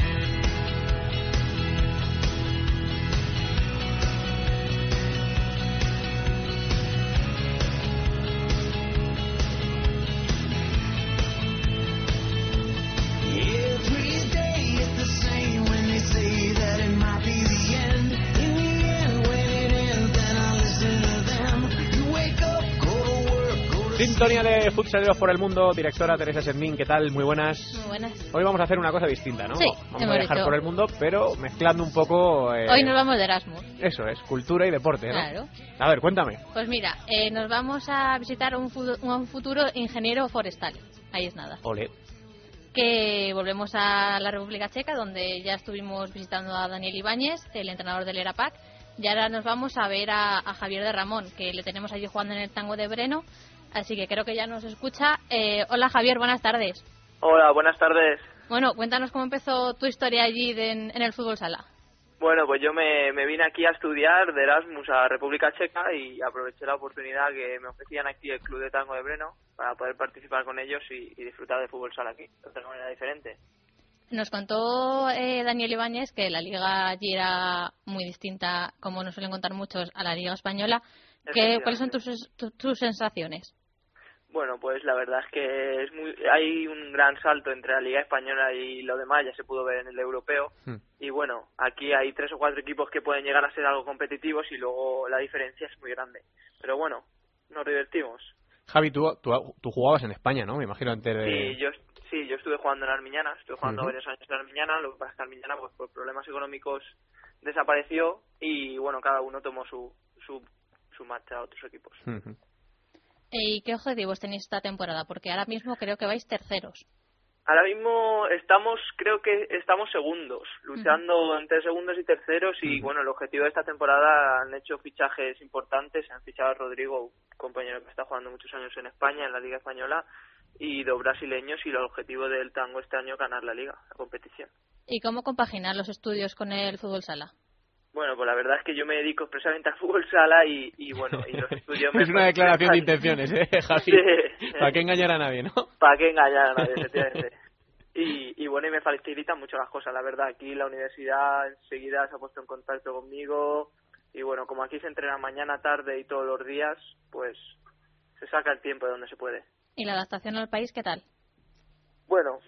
Sintonía de Futsaleros por el Mundo, directora Teresa Sendín, ¿qué tal? Muy buenas. Muy buenas. Hoy vamos a hacer una cosa distinta, ¿no? Sí, vamos a viajar dicho. por el mundo, pero mezclando un poco... Eh... Hoy nos vamos de Erasmus. Eso es, cultura y deporte, ¿no? Claro. A ver, cuéntame. Pues mira, eh, nos vamos a visitar un, fu un futuro ingeniero forestal. Ahí es nada. Ole. Que volvemos a la República Checa, donde ya estuvimos visitando a Daniel Ibáñez, el entrenador del ERAPAC, y ahora nos vamos a ver a, a Javier de Ramón, que le tenemos allí jugando en el Tango de Breno. Así que creo que ya nos escucha. Eh, hola Javier, buenas tardes. Hola, buenas tardes. Bueno, cuéntanos cómo empezó tu historia allí de, en, en el fútbol sala. Bueno, pues yo me, me vine aquí a estudiar de Erasmus a República Checa y aproveché la oportunidad que me ofrecían aquí el Club de Tango de Breno para poder participar con ellos y, y disfrutar de fútbol sala aquí, de otra manera diferente. Nos contó eh, Daniel Ibáñez que la liga allí era muy distinta, como nos suelen contar muchos, a la liga española. ¿Qué, ¿Cuáles son tus, tus, tus sensaciones? Bueno, pues la verdad es que es muy, hay un gran salto entre la Liga Española y lo demás, ya se pudo ver en el europeo. Hmm. Y bueno, aquí hay tres o cuatro equipos que pueden llegar a ser algo competitivos y luego la diferencia es muy grande. Pero bueno, nos divertimos. Javi, tú, tú, tú jugabas en España, ¿no? Me imagino antes de... Sí, yo, sí, yo estuve jugando en Armiñana, estuve jugando uh-huh. varios años en Armiñana, lo que pasa es que Armiñana pues, por problemas económicos desapareció y bueno, cada uno tomó su, su, su marcha a otros equipos. Uh-huh. ¿Y qué objetivos tenéis esta temporada? Porque ahora mismo creo que vais terceros. Ahora mismo estamos, creo que estamos segundos, luchando uh-huh. entre segundos y terceros y uh-huh. bueno, el objetivo de esta temporada han hecho fichajes importantes, han fichado a Rodrigo, un compañero que está jugando muchos años en España, en la Liga Española, y dos brasileños, y el objetivo del tango este año es ganar la Liga, la competición. ¿Y cómo compaginar los estudios con el fútbol sala? Bueno, pues la verdad es que yo me dedico expresamente al fútbol sala y, y bueno, y los estudios... me es una declaración de intenciones, ¿eh, Javi? Sí. ¿Para qué engañar a nadie, no? Para qué engañar a nadie, efectivamente. Y, y bueno, y me facilitan mucho las cosas, la verdad. Aquí la universidad enseguida se ha puesto en contacto conmigo y bueno, como aquí se entrena mañana, tarde y todos los días, pues se saca el tiempo de donde se puede. ¿Y la adaptación al país qué tal? Bueno,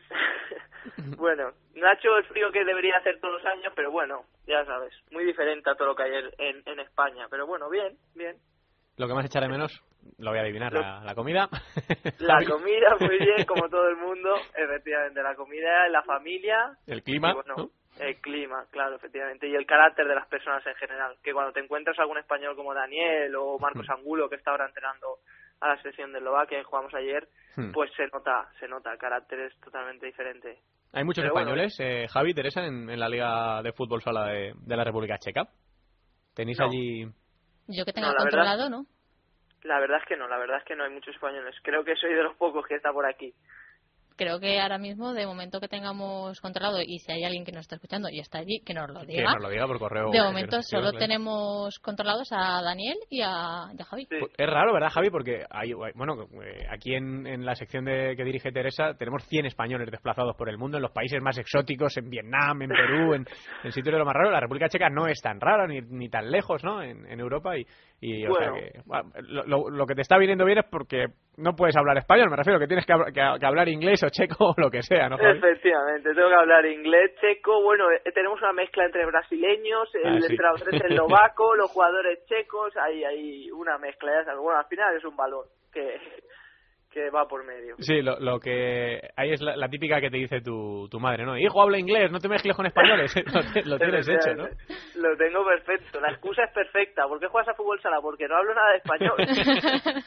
bueno, no ha hecho el frío que debería hacer todos los años, pero bueno, ya sabes, muy diferente a todo lo que hay en, en España. Pero bueno, bien, bien. Lo que más echar de menos, lo voy a adivinar, lo, la, la comida. La comida, muy bien, como todo el mundo, efectivamente, la comida, la familia. El clima, bueno, ¿no? El clima, claro, efectivamente, y el carácter de las personas en general. Que cuando te encuentras algún español como Daniel o Marcos mm. Angulo, que está ahora entrenando a la selección de Eslovaquia, que jugamos ayer, hmm. pues se nota, se nota, el carácter es totalmente diferente. ¿Hay muchos Pero españoles, bueno, eh, Javi, Teresa, en, en la Liga de Fútbol Sala de, de la República Checa? ¿Tenéis no. allí...? Yo que tenga no, controlado, verdad, ¿no? La verdad es que no, la verdad es que no hay muchos españoles. Creo que soy de los pocos que está por aquí. Creo que ahora mismo, de momento que tengamos controlado, y si hay alguien que nos está escuchando y está allí, que nos lo diga. Que nos lo diga por correo. De momento nos solo claro. tenemos controlados a Daniel y a, y a Javi. Sí. Es raro, ¿verdad, Javi? Porque hay, bueno, aquí en, en la sección de, que dirige Teresa tenemos cien españoles desplazados por el mundo, en los países más exóticos, en Vietnam, en Perú, en, en sitios de lo más raro. La República Checa no es tan rara ni, ni tan lejos, ¿no? En, en Europa y, y bueno. o sea que bueno, lo, lo que te está viniendo bien es porque no puedes hablar español, me refiero, que tienes que, que, que hablar inglés o checo o lo que sea, ¿no, Javi? Efectivamente, tengo que hablar inglés, checo, bueno, eh, tenemos una mezcla entre brasileños, el ah, sí. entrenador es eslovaco, los jugadores checos, hay, hay una mezcla, ya sabes, bueno, al final es un balón que, que va por medio. Sí, lo, lo que hay es la, la típica que te dice tu, tu madre, ¿no? Hijo, habla inglés, no te mezcles con españoles, lo, lo tienes hecho, ¿no? Lo tengo perfecto, la excusa es perfecta. ¿Por qué juegas a fútbol sala? Porque no hablo nada de español.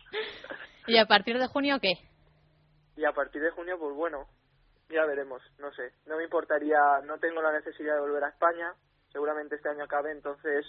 ¿Y a partir de junio qué? Y a partir de junio, pues bueno, ya veremos, no sé. No me importaría, no tengo la necesidad de volver a España, seguramente este año acabe, entonces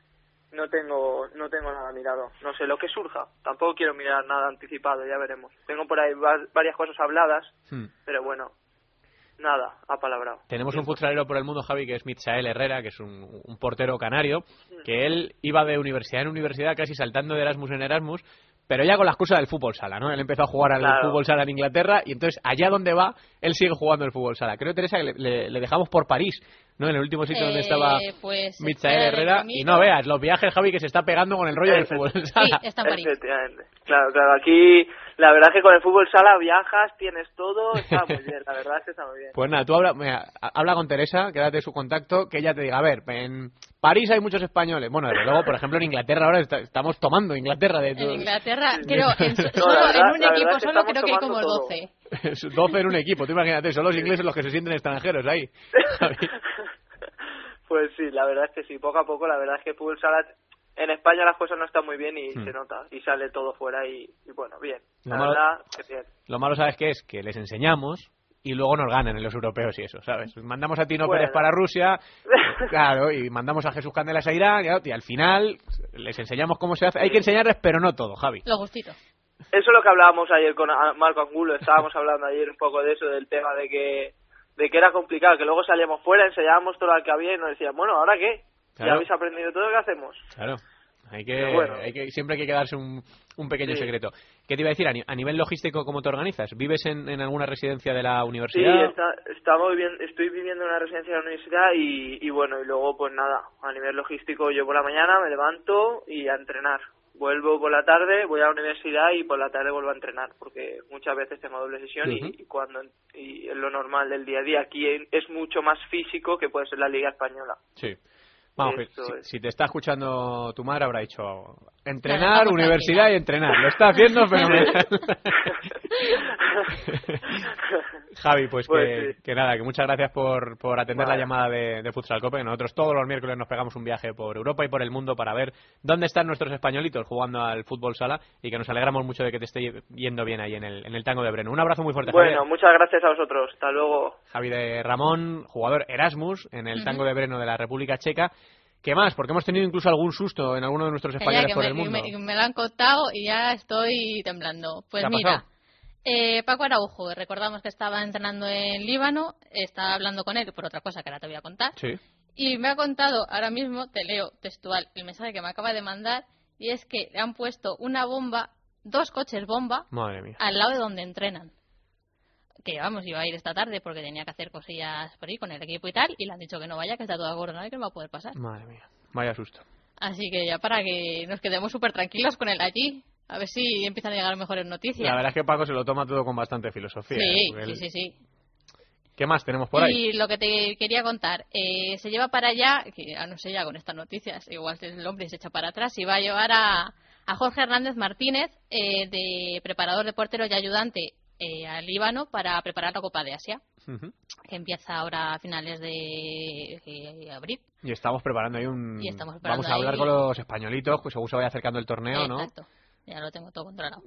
no tengo no tengo nada mirado. No sé, lo que surja, tampoco quiero mirar nada anticipado, ya veremos. Tengo por ahí va- varias cosas habladas, hmm. pero bueno, nada, apalabrado. Tenemos un futsalero por el mundo, Javi, que es Mitchael Herrera, que es un, un portero canario, que él iba de universidad en universidad, casi saltando de Erasmus en Erasmus, pero ya con la excusa del fútbol sala, ¿no? Él empezó a jugar al claro. fútbol sala en Inglaterra y entonces allá donde va, él sigue jugando el fútbol sala. Creo, Teresa, que le, le, le dejamos por París, ¿no? En el último sitio eh, donde estaba pues, Mitchael Herrera. Y no veas, los viajes, Javi, que se está pegando con el rollo del fútbol sala. Sí, está en París. Efectivamente. Claro, claro, aquí la verdad es que con el fútbol sala viajas, tienes todo, está muy bien, la verdad es que está muy bien. Pues nada, tú habla, mira, habla con Teresa, quédate su contacto, que ella te diga, a ver, en París hay muchos españoles. Bueno, desde luego, por ejemplo, en Inglaterra ahora está, estamos tomando Inglaterra. De, en Inglaterra, sí. creo, en, no, solo verdad, en un equipo es solo creo que hay tomando como todo. doce. doce en un equipo, tú imagínate, son los ingleses los que se sienten extranjeros ahí. Pues sí, la verdad es que sí, poco a poco, la verdad es que fútbol sala en España las cosas no están muy bien y hmm. se nota, y sale todo fuera y, y bueno, bien, lo la malo, verdad que bien. Lo malo, ¿sabes qué es? Que les enseñamos y luego nos ganan en los europeos y eso, ¿sabes? Mandamos a Tino bueno. Pérez para Rusia, claro, y mandamos a Jesús Candelas a Irán, y al final les enseñamos cómo se hace. Hay que enseñarles, pero no todo, Javi. Lo gustito. Eso es lo que hablábamos ayer con Marco Angulo, estábamos hablando ayer un poco de eso, del tema de que de que era complicado, que luego salíamos fuera, enseñábamos todo lo que había y nos decían, bueno, ¿ahora qué? Claro. ¿Ya habéis aprendido todo? ¿Qué hacemos? Claro. Hay que, bueno. hay que siempre hay que quedarse un, un pequeño sí. secreto. ¿Qué te iba a decir? A, ni, a nivel logístico, ¿cómo te organizas? ¿Vives en, en alguna residencia de la universidad? Sí, está, estamos viviendo, estoy viviendo en una residencia de la universidad y, y bueno, y luego pues nada, a nivel logístico yo por la mañana me levanto y a entrenar. Vuelvo por la tarde, voy a la universidad y por la tarde vuelvo a entrenar, porque muchas veces tengo doble sesión uh-huh. y, y cuando y es lo normal del día a día. Aquí es mucho más físico que puede ser la Liga Española. Sí. Vamos, si, es. si te está escuchando tu madre habrá dicho entrenar, claro, universidad y entrenar. Lo está haciendo fenomenal. Javi, pues, Pues que, sí. que nada, que muchas gracias por, por atender Vale. la llamada de, de Futsal Cope. Nosotros todos los miércoles nos pegamos un viaje por Europa y por el mundo para ver dónde están nuestros españolitos jugando al fútbol sala y que nos alegramos mucho de que te esté yendo bien ahí en el, en el Tango de Breno. Un abrazo muy fuerte, Bueno, Javi. muchas gracias a vosotros. Hasta luego. Javi de Ramón, jugador Erasmus en el Tango de Breno de la República Checa. ¿Qué más? Porque hemos tenido incluso algún susto en alguno de nuestros Que ya, españoles que por me, el mundo. Me, me lo han contado y ya estoy temblando. Pues ¿Qué ha mira, pasado? eh, Paco Araujo, recordamos que estaba entrenando en Líbano, estaba hablando con él por otra cosa que ahora te voy a contar. Sí. Y me ha contado, ahora mismo te leo textual el mensaje que me acaba de mandar, y es que le han puesto una bomba, dos coches bomba, Madre mía. al lado de donde entrenan. Que vamos, iba a ir esta tarde porque tenía que hacer cosillas por ahí con el equipo y tal, y le han dicho que no vaya, que está todo coronado y que no va a poder pasar. Madre mía. Vaya susto. Así que ya para que nos quedemos súper tranquilos con él allí, a ver si empiezan a llegar mejores noticias. La verdad es que Paco se lo toma todo con bastante filosofía. Sí, ¿eh? Porque sí, él- sí, sí. ¿Qué más tenemos por ahí? Y lo que te quería contar, eh, se lleva para allá, que ya no sé ya con estas noticias, igual el hombre se echa para atrás, y va a llevar a, a Jorge Hernández Martínez, eh, de preparador de porteros y ayudante eh, al Líbano, para preparar la Copa de Asia, Ujú. que empieza ahora a finales de eh, abril. Y estamos preparando ahí un... Y estamos preparando Vamos a hablar ahí- con los españolitos, pues según se vaya acercando el torneo, Eh, ¿no? Exacto, ya lo tengo todo controlado.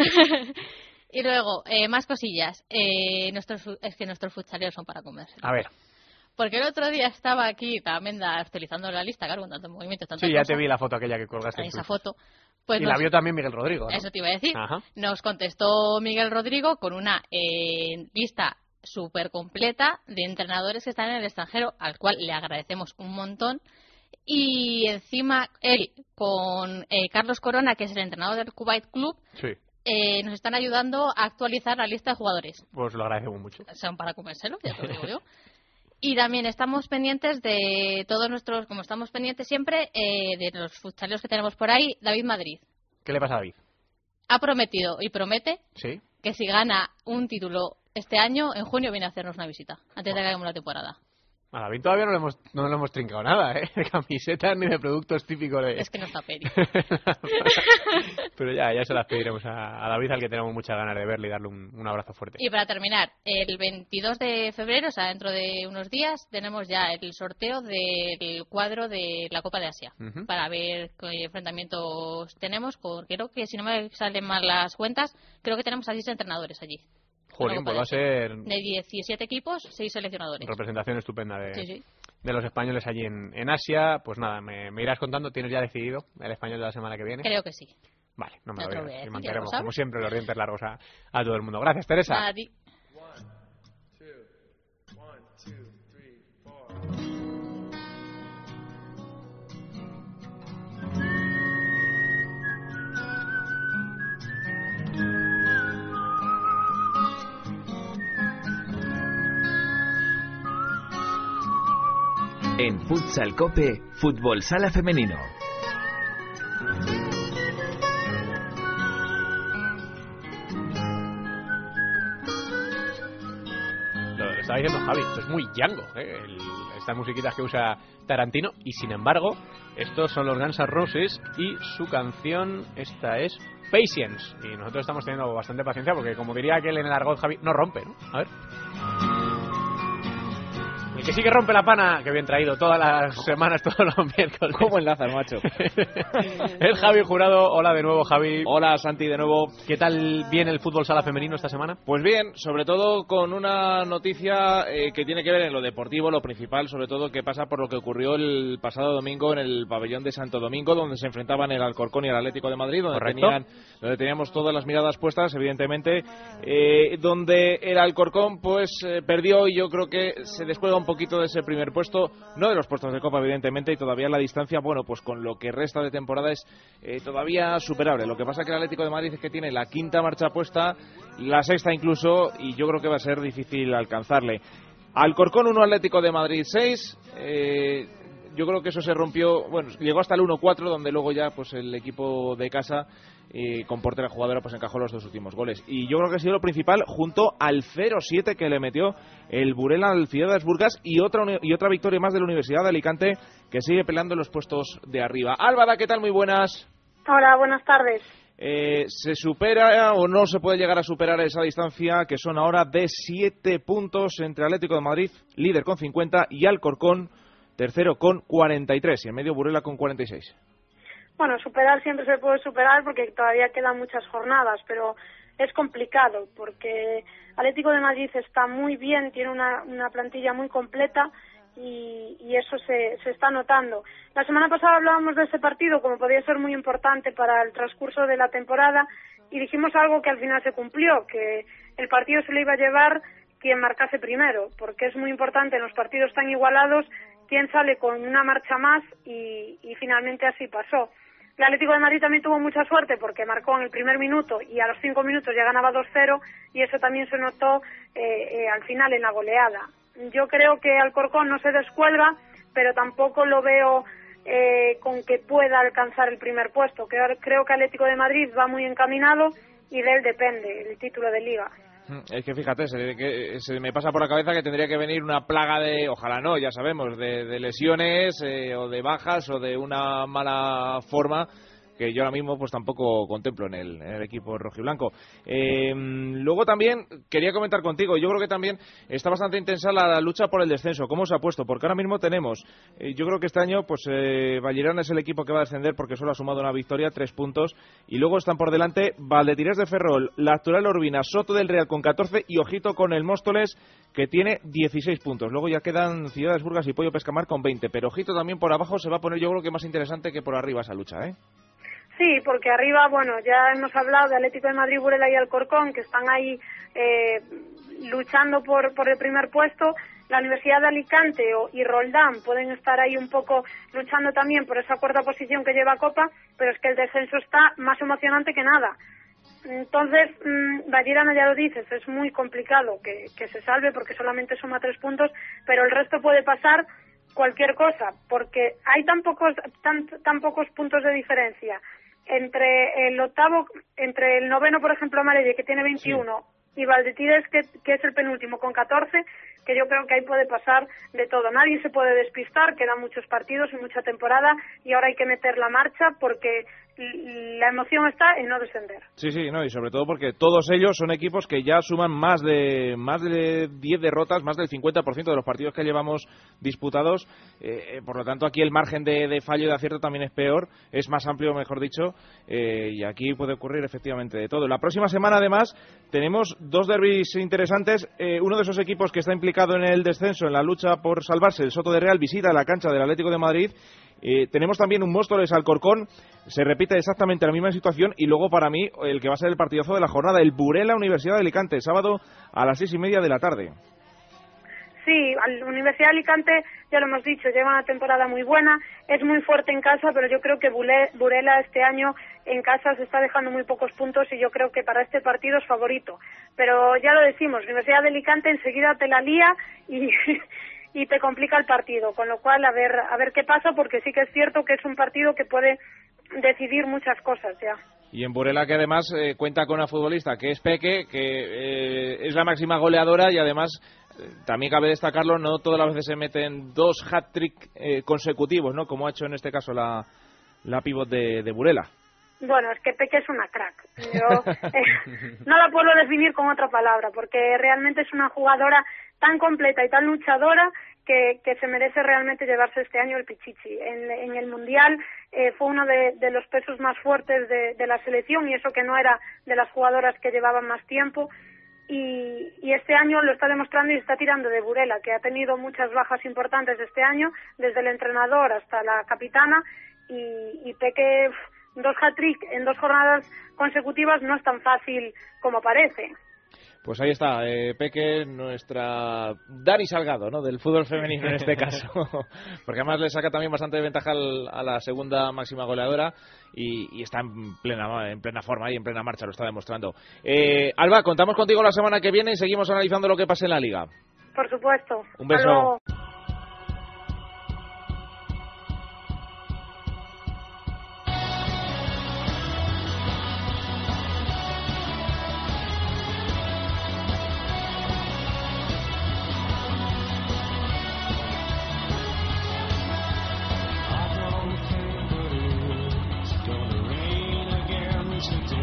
Y luego, eh, más cosillas. Eh, nuestros, fu- es que nuestros futsaleros son para comerse. A ver, Porque el otro día estaba aquí también da- actualizando la lista, claro, con tantos movimientos, tantas sí, ya cosas, te vi la foto aquella que colgaste en esa Twitter. foto. Pues Y nos- la vio también Miguel Rodrigo, ¿no? Eso te iba a decir. Ajá. Nos contestó Miguel Rodrigo con una eh, lista súper completa de entrenadores que están en el extranjero, al cual le agradecemos un montón. Y encima él con eh, Carlos Corona, que es el entrenador del Kuwait Club, Sí, eh, nos están ayudando a actualizar la lista de jugadores. pues lo agradecemos mucho. Son para comérselo, ya te lo digo yo. Y también estamos pendientes de todos nuestros, como estamos pendientes siempre, eh, de los futsaleros que tenemos por ahí. David Madrid ¿Qué le pasa a David? ha prometido y promete Sí. que si gana un título este año, en junio viene a hacernos una visita, antes de que hagamos la temporada. A David todavía no le hemos, no le hemos trincado nada, ¿eh? De camisetas ni de productos típicos de... Es que no está peri. Pero ya, ya se las pediremos a, a David, al que tenemos muchas ganas de verle y darle un, un abrazo fuerte. Y para terminar, el veintidós de febrero, o sea, dentro de unos días, tenemos ya el sorteo del cuadro de la Copa de Asia. Ujú. Para ver qué enfrentamientos tenemos, porque creo que, si no me salen mal las cuentas, creo que tenemos a seis entrenadores allí. Jolín, Copa pues va a de Asia. ser De diecisiete equipos, seis seleccionadores. representación estupenda de, Sí, sí. de los españoles allí en, en Asia. Pues nada, me, me irás contando. ¿Tienes ya decidido el español de la semana que viene? Creo que sí. Vale, no me Ya lo te lo digas. voy a Y decir, mantenemos, ya lo como sabes. siempre, los dientes largos a, a todo el mundo. Gracias, Teresa. A ti. En Futsal Cope, Fútbol Sala Femenino. Lo, lo estaba diciendo Javi, esto es muy Django, ¿eh? El- estas musiquitas que usa Tarantino. Y sin embargo, estos son los Guns N' Roses y su canción, esta es Patience. Y nosotros estamos teniendo bastante paciencia porque, como diría aquel en el argot, Javi, no rompe, ¿no? A ver. El que sí que rompe la pana, que bien traído todas las semanas, todos los miércoles. ¿Cómo enlazas, macho? El Javi Jurado. Hola de nuevo, Javi. Hola, Santi, de nuevo. ¿Qué tal viene el fútbol sala femenino esta semana? Pues bien, sobre todo con una noticia eh, que tiene que ver en lo deportivo, lo principal, sobre todo que pasa por lo que ocurrió el pasado domingo en el pabellón de Santo Domingo, donde se enfrentaban el Alcorcón y el Atlético de Madrid, donde, Correcto. tenían, donde teníamos todas las miradas puestas, evidentemente, eh, donde el Alcorcón pues eh, perdió, y yo creo que se descuelga un poquito de ese primer puesto, no de los puestos de Copa, evidentemente, y todavía la distancia, bueno, pues con lo que resta de temporada es eh, todavía superable. Lo que pasa que el Atlético de Madrid es que tiene la quinta marcha puesta, la sexta incluso, y yo creo que va a ser difícil alcanzarle. Alcorcón uno, Atlético de Madrid seis. Eh, yo creo que eso se rompió, bueno, llegó hasta el uno cuatro, donde luego ya pues el equipo de casa eh, con portera jugadora pues encajó los dos últimos goles. Y yo creo que ha sido lo principal, junto al cero siete que le metió el Burela al Ciudades Burgas, y otra uni- y otra victoria más de la Universidad de Alicante, que sigue peleando en los puestos de arriba. Álvara, ¿qué tal? Muy buenas. Hola, buenas tardes. Eh, ¿Se supera o no se puede llegar a superar esa distancia, que son ahora de siete puntos entre Atlético de Madrid, líder con cincuenta, y Alcorcón, tercero con cuarenta y tres, y en medio Burela con cuarenta y seis? Bueno, superar siempre se puede superar porque todavía quedan muchas jornadas, pero es complicado porque Atlético de Madrid está muy bien, tiene una, una plantilla muy completa y, y eso se, se está notando. La semana pasada hablábamos de ese partido como podía ser muy importante para el transcurso de la temporada y dijimos algo que al final se cumplió, que el partido se le iba a llevar quien marcase primero, porque es muy importante en los partidos tan igualados quién sale con una marcha más y, y finalmente así pasó. El Atlético de Madrid también tuvo mucha suerte porque marcó en el primer minuto y a los cinco minutos ya ganaba dos cero y eso también se notó eh, eh, al final en la goleada. Yo creo que Alcorcón no se descuelga, pero tampoco lo veo eh, con que pueda alcanzar el primer puesto. Creo, creo que Atlético de Madrid va muy encaminado y de él depende el título de Liga. Es que fíjate, se, que, se me pasa por la cabeza que tendría que venir una plaga de, ojalá no, ya sabemos, de, de lesiones eh, o de bajas o de una mala forma que yo ahora mismo pues tampoco contemplo en el, en el equipo rojiblanco. Eh, luego también quería comentar contigo, yo creo que también está bastante intensa la, la lucha por el descenso. ¿Cómo se ha puesto? Porque ahora mismo tenemos, eh, yo creo que este año pues eh, Vallirana es el equipo que va a descender porque solo ha sumado una victoria, tres puntos, y luego están por delante Valdetiras de Ferrol, la Actual Urbina, Soto del Real con catorce y ojito con el Móstoles que tiene dieciséis puntos. Luego ya quedan Ciudades Burgas y Pollo Pescamar con veinte, pero ojito también por abajo, se va a poner yo creo que más interesante que por arriba esa lucha, ¿eh? Sí, porque arriba, bueno, ya hemos hablado de Atlético de Madrid, Burela y Alcorcón, que están ahí eh, luchando por, por el primer puesto. La Universidad de Alicante o, y Roldán pueden estar ahí un poco luchando también por esa cuarta posición que lleva Copa, pero es que el descenso está más emocionante que nada. Entonces, mmm, Vallirana, ya lo dices, es muy complicado que, que se salve porque solamente suma tres puntos, pero el resto puede pasar cualquier cosa, porque hay tan pocos, tan, tan pocos puntos de diferencia entre el octavo, entre el noveno, por ejemplo, Marelle, que tiene veintiuno, sí, y Valdetiras, que, que es el penúltimo, con catorce, que yo creo que ahí puede pasar de todo. Nadie se puede despistar, quedan muchos partidos y mucha temporada, y ahora hay que meter la marcha porque la emoción está en no descender. Sí, sí, no, y sobre todo porque todos ellos son equipos que ya suman más de más de diez derrotas, más del cincuenta por ciento de los partidos que llevamos disputados, eh, por lo tanto aquí el margen de, de fallo y de acierto también es peor, es más amplio, mejor dicho, eh, y aquí puede ocurrir efectivamente de todo. La próxima semana además tenemos dos derbis interesantes, eh, uno de esos equipos que está implicado en el descenso, en la lucha por salvarse, el Soto de Real visita la cancha del Atlético de Madrid. Eh, tenemos también un Móstoles Alcorcón, se repite exactamente la misma situación, y luego para mí el que va a ser el partidazo de la jornada, el Burela Universidad de Alicante, sábado a las seis y media de la tarde. Sí, la Universidad de Alicante, ya lo hemos dicho, lleva una temporada muy buena, es muy fuerte en casa, pero yo creo que Burela este año en casa se está dejando muy pocos puntos y yo creo que para este partido es favorito. Pero ya lo decimos, Universidad de Alicante enseguida te la lía y... y te complica el partido, con lo cual a ver a ver qué pasa, porque sí que es cierto que es un partido que puede decidir muchas cosas ya. Y en Burela, que además eh, cuenta con una futbolista que es Peque, que eh, es la máxima goleadora, y además eh, también cabe destacarlo, no todas las veces se meten dos hat-trick eh, consecutivos, ¿no? Como ha hecho en este caso la, la pívot de, de Burela. Bueno, es que Peque es una crack. Yo, eh, no la puedo definir con otra palabra, porque realmente es una jugadora tan completa y tan luchadora que, que se merece realmente llevarse este año el Pichichi. En, en el Mundial eh, fue uno de, de los pesos más fuertes de, de la selección, y eso que no era de las jugadoras que llevaban más tiempo. Y, y este año lo está demostrando y está tirando de Burela, que ha tenido muchas bajas importantes este año, desde el entrenador hasta la capitana, y, y Peque, dos hat-trick en dos jornadas consecutivas no es tan fácil como parece. Pues ahí está, eh, Peque, nuestra Dani Salgado, ¿no?, del fútbol femenino en este caso, porque además le saca también bastante de ventaja al, a la segunda máxima goleadora, y, y está en plena en plena forma y en plena marcha, lo está demostrando. Eh, Alba, contamos contigo la semana que viene y seguimos analizando lo que pase en la Liga. Por supuesto. Un beso. Today.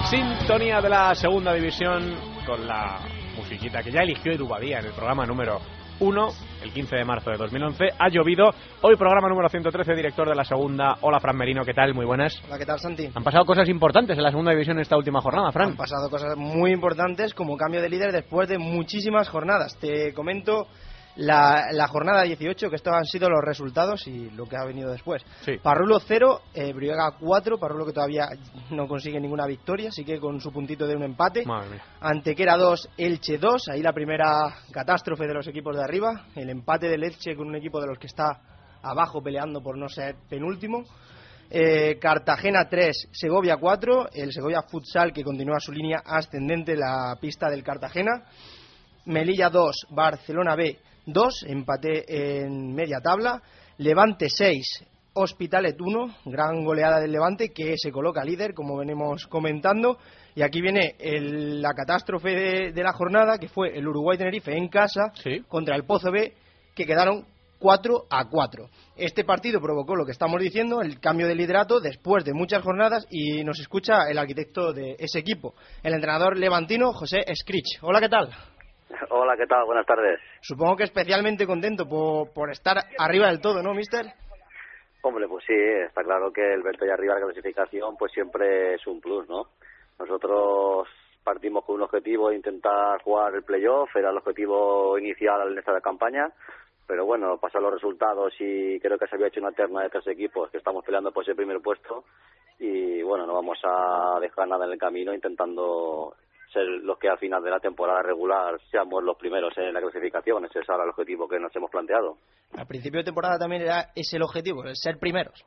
Sintonía de la segunda división con la musiquita que ya eligió Edu Badía en el programa número uno, el quince de marzo de dos mil once. Ha llovido. Hoy programa número ciento trece, director de la segunda. Hola, Fran Merino, ¿qué tal? Muy buenas. Hola, ¿qué tal, Santi? Han pasado cosas importantes en la segunda división en esta última jornada, Fran. Han pasado cosas muy importantes como cambio de líder después de muchísimas jornadas. Te comento la, la jornada dieciocho, que estos han sido los resultados y lo que ha venido después. Sí. Parrulo cero, eh, Brihuega cuatro, Parrulo que todavía no consigue ninguna victoria, así que con su puntito de un empate. Madre mía. Antequera dos, Elche dos, ahí la primera catástrofe de los equipos de arriba, el empate del Elche con un equipo de los que está abajo peleando por no ser penúltimo. Eh, Cartagena tres, Segovia cuatro, el Segovia Futsal que continúa su línea ascendente en la pista del Cartagena. Melilla dos, Barcelona B dos, empate en media tabla. Levante seis, Hospitalet uno, gran goleada del Levante que se coloca líder, como venimos comentando. Y aquí viene el, la catástrofe de, de la jornada, que fue el Uruguay Tenerife en casa, ¿sí?, contra el Pozo B, que quedaron cuatro a cuatro. Este partido provocó lo que estamos diciendo, el cambio de liderato después de muchas jornadas, y nos escucha el arquitecto de ese equipo, el entrenador levantino José Escrich. Hola, ¿qué tal? Hola, ¿qué tal? Buenas tardes. Supongo que especialmente contento por, por estar arriba del todo, ¿no, mister? Hombre, pues sí, está claro que el verte ahí arriba de la clasificación pues siempre es un plus, ¿no? Nosotros partimos con un objetivo de intentar jugar el playoff, era el objetivo inicial en esta campaña, pero bueno, pasan los resultados y creo que se había hecho una terna de tres equipos que estamos peleando por ese primer puesto y bueno, no vamos a dejar nada en el camino intentando ser los que al final de la temporada regular seamos los primeros en la clasificación. Ese es ahora el objetivo que nos hemos planteado. Al principio de temporada también era ese el objetivo, el ser primeros.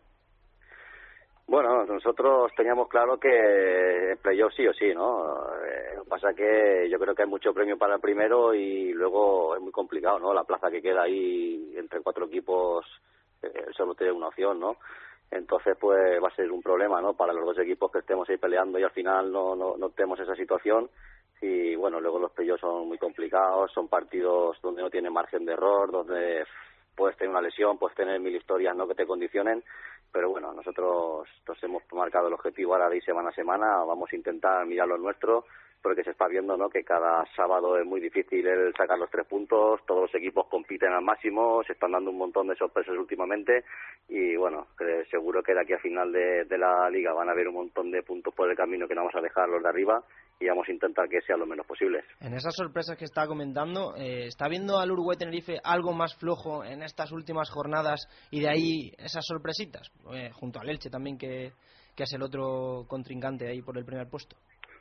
Bueno, nosotros teníamos claro que el playoff sí o sí, ¿no? Eh, lo que pasa que yo creo que hay mucho premio para el primero y luego es muy complicado, ¿no? La plaza que queda ahí entre cuatro equipos eh, solo tiene una opción, ¿no? Entonces, pues va a ser un problema, ¿no? Para los dos equipos que estemos ahí peleando y al final no, no, no tenemos esa situación. Y bueno, luego los playoffs son muy complicados, son partidos donde no tiene margen de error, donde puedes tener una lesión, puedes tener mil historias, ¿no?, que te condicionen. Pero bueno, nosotros nos hemos marcado el objetivo ahora de ir semana a semana, vamos a intentar mirar lo nuestro, porque se está viendo, ¿no?, que cada sábado es muy difícil el sacar los tres puntos, todos los equipos compiten al máximo, se están dando un montón de sorpresas últimamente y bueno, eh, seguro que de aquí a final de, de la liga van a haber un montón de puntos por el camino que no vamos a dejar los de arriba y vamos a intentar que sea lo menos posible. En esas sorpresas que está comentando, eh, ¿está viendo al Uruguay Tenerife algo más flojo en estas últimas jornadas y de ahí esas sorpresitas? Eh, junto al Elche también, que, que es el otro contrincante ahí por el primer puesto.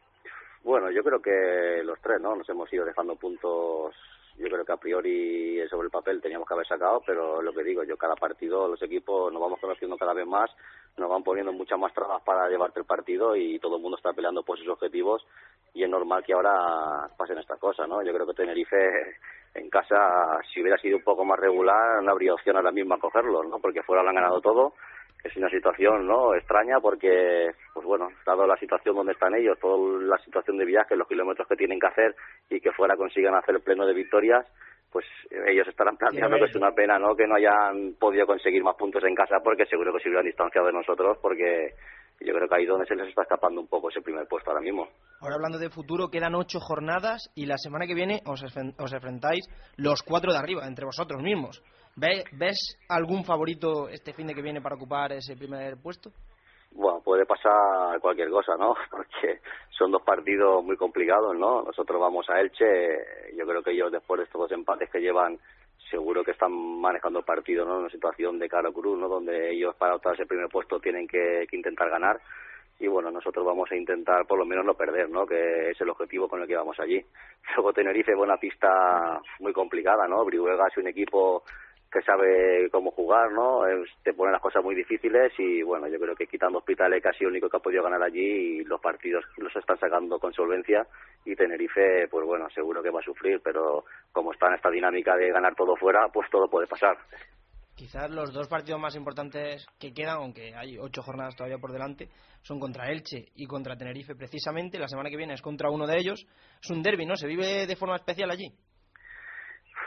Bueno, yo creo que los tres, ¿no? Nos hemos ido dejando puntos, yo creo que a priori sobre el papel teníamos que haber sacado, pero lo que digo, yo cada partido, los equipos nos vamos conociendo cada vez más, nos van poniendo muchas más trabas para llevarte el partido y todo el mundo está peleando por sus objetivos y es normal que ahora pasen estas cosas, ¿no? Yo creo que Tenerife en casa, si hubiera sido un poco más regular, no habría opción ahora mismo a cogerlos, ¿no? Porque fuera lo han ganado todo. Es una situación, ¿no?, extraña porque, pues bueno, dado la situación donde están ellos, toda la situación de viaje, los kilómetros que tienen que hacer y que fuera consigan hacer el pleno de victorias, pues ellos estarán planteando que es una pena, ¿no?, que no hayan podido conseguir más puntos en casa porque seguro que se hubieran distanciado de nosotros porque yo creo que ahí donde se les está escapando un poco ese primer puesto ahora mismo. Ahora hablando de futuro, quedan ocho jornadas y la semana que viene os, os enfrentáis los cuatro de arriba, entre vosotros mismos. ¿Ves, ¿Ves algún favorito este fin de que viene para ocupar ese primer puesto? Bueno, puede pasar cualquier cosa, ¿no? Porque son dos partidos muy complicados, ¿no? Nosotros vamos a Elche, yo creo que ellos después de estos dos empates que llevan, seguro que están manejando el partido, ¿no? En una situación de cara cruz, ¿no? Donde ellos para optar ese primer puesto tienen que, que intentar ganar. Y bueno, nosotros vamos a intentar por lo menos no perder, ¿no?, que es el objetivo con el que vamos allí. Luego Tenerife, buena pista muy complicada, ¿no? Brihuega es un equipo que sabe cómo jugar, ¿no? Te pone las cosas muy difíciles y bueno, yo creo que quitando Hospitalet, que ha sido el único que ha podido ganar allí, y los partidos los están sacando con solvencia, y Tenerife, pues bueno, seguro que va a sufrir, pero como está en esta dinámica de ganar todo fuera, pues todo puede pasar. Quizás los dos partidos más importantes que quedan, aunque hay ocho jornadas todavía por delante, son contra Elche y contra Tenerife precisamente. La semana que viene es contra uno de ellos. Es un derbi, ¿no? ¿Se vive de forma especial allí?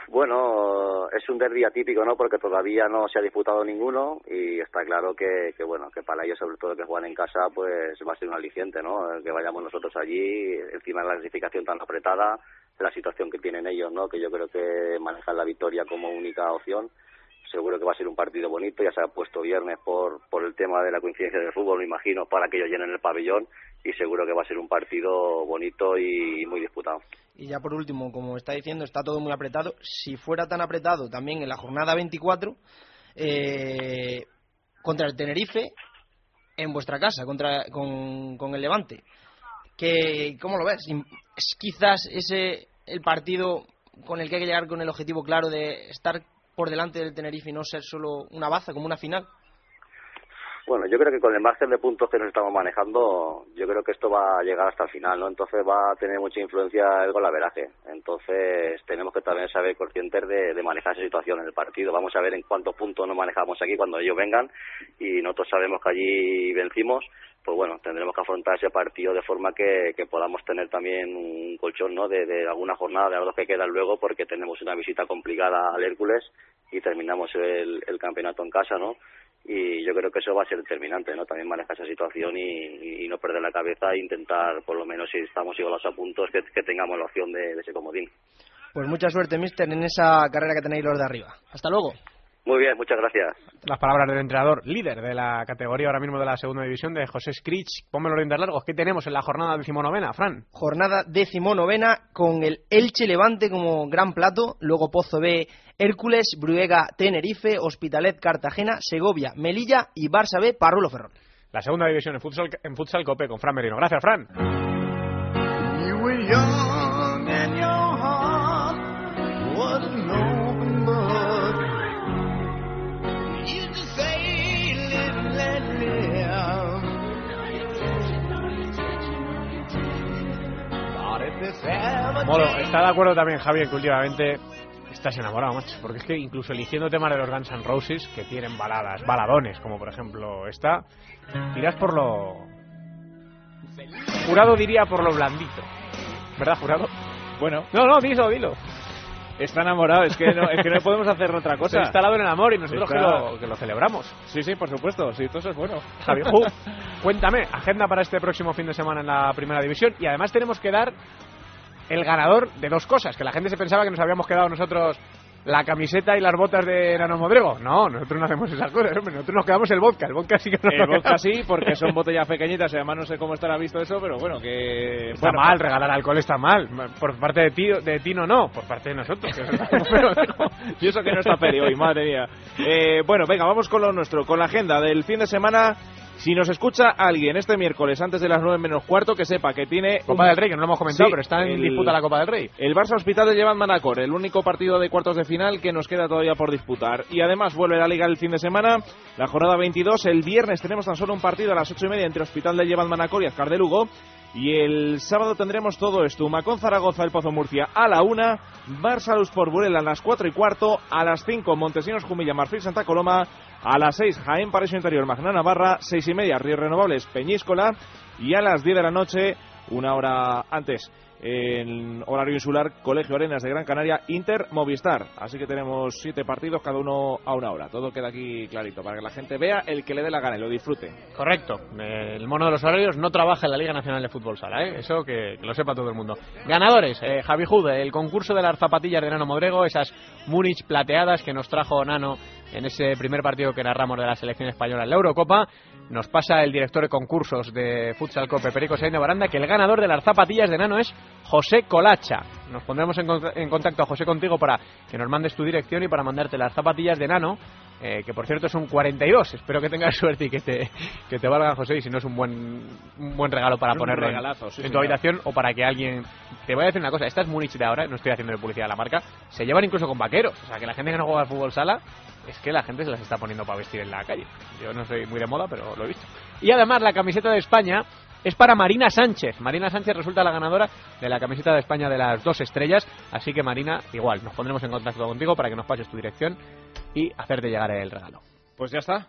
Bueno, es un derbi atípico, ¿no? Porque todavía no se ha disputado ninguno y está claro que, que, bueno, que para ellos, sobre todo que juegan en casa, pues va a ser un aliciente, ¿no? Que vayamos nosotros allí, encima de la clasificación tan apretada, la situación que tienen ellos, ¿no? Que yo creo que manejan la victoria como única opción. Seguro que va a ser un partido bonito, ya se ha puesto viernes por por el tema de la coincidencia del fútbol, me imagino, para que ellos llenen el pabellón, y seguro que va a ser un partido bonito y muy disputado. Y ya por último, como está diciendo, está todo muy apretado. Si fuera tan apretado también en la jornada veinticuatro, eh, contra el Tenerife, en vuestra casa, contra con, con el Levante, que ¿cómo lo ves? Es quizás ese el partido con el que hay que llegar con el objetivo claro de estar por delante del Tenerife y no ser solo una baza, como una final. Bueno, yo creo que con el margen de puntos que nos estamos manejando, yo creo que esto va a llegar hasta el final, ¿no? Entonces va a tener mucha influencia el golaveraje. Entonces tenemos que también saber conscientes de, de manejar esa situación en el partido. Vamos a ver en cuántos puntos nos manejamos aquí cuando ellos vengan, y nosotros sabemos que allí vencimos. Pues bueno, tendremos que afrontar ese partido de forma que, que podamos tener también un colchón, ¿no? De, de alguna jornada, de las dos que quedan luego, porque tenemos una visita complicada al Hércules y terminamos el, el campeonato en casa, ¿no? Y yo creo que eso va a ser determinante, ¿no? También manejar esa situación y, y no perder la cabeza e intentar, por lo menos si estamos igualados a puntos, que, que tengamos la opción de, de ese comodín. Pues mucha suerte, mister, en esa carrera que tenéis los de arriba. Hasta luego. Muy bien, muchas gracias. Las palabras del entrenador líder de la categoría ahora mismo de la segunda división, de José Scrich. Pónmelo en largos. ¿Qué tenemos en la jornada decimonovena, Fran? Jornada decimonovena con el Elche Levante como gran plato, luego Pozo B, Hércules, Bruega, Tenerife, Hospitalet, Cartagena, Segovia, Melilla y Barça B, Parrulo Ferrol. La segunda división en futsal, en futsal Cope con Fran Merino. Gracias, Fran. Bueno, está de acuerdo también Javier que últimamente estás enamorado, macho, porque es que incluso eligiendo temas de los Guns N' Roses, que tienen baladas, baladones, como por ejemplo esta, tiras por lo... Jurado diría por lo blandito, ¿verdad, Jurado? Bueno. No, no, dilo, dilo. Está enamorado, es que no, es que no podemos hacer otra cosa. Se ha instalado en el amor y nosotros Está... que, lo, que lo celebramos. Sí, sí, por supuesto, sí, todo eso es bueno. Javier, cuéntame, agenda para este próximo fin de semana en la primera división, y además tenemos que dar el ganador de dos cosas, que la gente se pensaba que nos habíamos quedado nosotros la camiseta y las botas de Nano Modrego. No, nosotros no hacemos esas cosas, hombre. Nosotros nos quedamos el vodka. El vodka sí que nos El vodka sí, porque son botellas pequeñitas y además no sé cómo estará visto eso, pero bueno, que... Está bueno, mal, regalar alcohol está mal. Por parte de Tino, de Tino no, por parte de nosotros. Que pero, y eso que no está Peri hoy, madre mía. Eh, bueno, venga, vamos con lo nuestro, con la agenda del fin de semana. Si nos escucha alguien este miércoles antes de las nueve menos cuarto, que sepa que tiene... Copa un... del Rey, que no lo hemos comentado, sí, pero está en el... disputa la Copa del Rey. El Barça Hospitalet lleva en Manacor, el único partido de cuartos de final que nos queda todavía por disputar. Y además vuelve la Liga el fin de semana, la jornada veintidós. El viernes tenemos tan solo un partido a las ocho y media entre Hospital de Llevan Manacor y Azcar de Lugo. Y el sábado tendremos todo esto: Macón Zaragoza, el Pozo Murcia a la una, Barça Luz por Burela a las cuatro y cuarto, a las cinco Montesinos Jumilla Marfil Santa Coloma, a las seis Jaén Paraíso Interior Magna Navarra, seis y media Ríos Renovables Peñíscola, y a las diez de la noche, una hora antes, en horario insular, Colegio Arenas de Gran Canaria, Inter Movistar. Así que tenemos siete partidos, cada uno a una hora. Todo queda aquí clarito, para que la gente vea el que le dé la gana y lo disfrute. Correcto. El mono de los horarios no trabaja en la Liga Nacional de Fútbol Sala, ¿eh? Eso que, que lo sepa todo el mundo. Ganadores, eh, Javi Jude, el concurso de las zapatillas de Nano Modrego, esas Múnich plateadas que nos trajo Nano en ese primer partido que narramos de la selección española en la Eurocopa. Nos pasa el director de concursos de Futsal Cope, Perico Sainz de Baranda, que el ganador de las zapatillas de Nano es José Colacha. Nos pondremos en, en contacto a José contigo para que nos mandes tu dirección y para mandarte las zapatillas de Nano, eh, que por cierto son cuarenta y dos. Espero que tengas suerte y que te, que te valga, José, y si no es un buen un buen regalo para ponerlo en, regalazo, sí, en tu señor. habitación, o para que alguien... Te voy a decir una cosa, estas Múnich de ahora, no estoy haciendo de publicidad a la marca, se llevan incluso con vaqueros. O sea, que la gente que no juega al fútbol sala, es que la gente se las está poniendo para vestir en la calle. Yo no soy muy de moda, pero lo he visto. Y además la camiseta de España es para Marina Sánchez. Marina Sánchez resulta la ganadora de la camiseta de España de las dos estrellas. Así que, Marina, igual, nos pondremos en contacto contigo para que nos pases tu dirección y hacerte llegar el regalo. Pues ya está.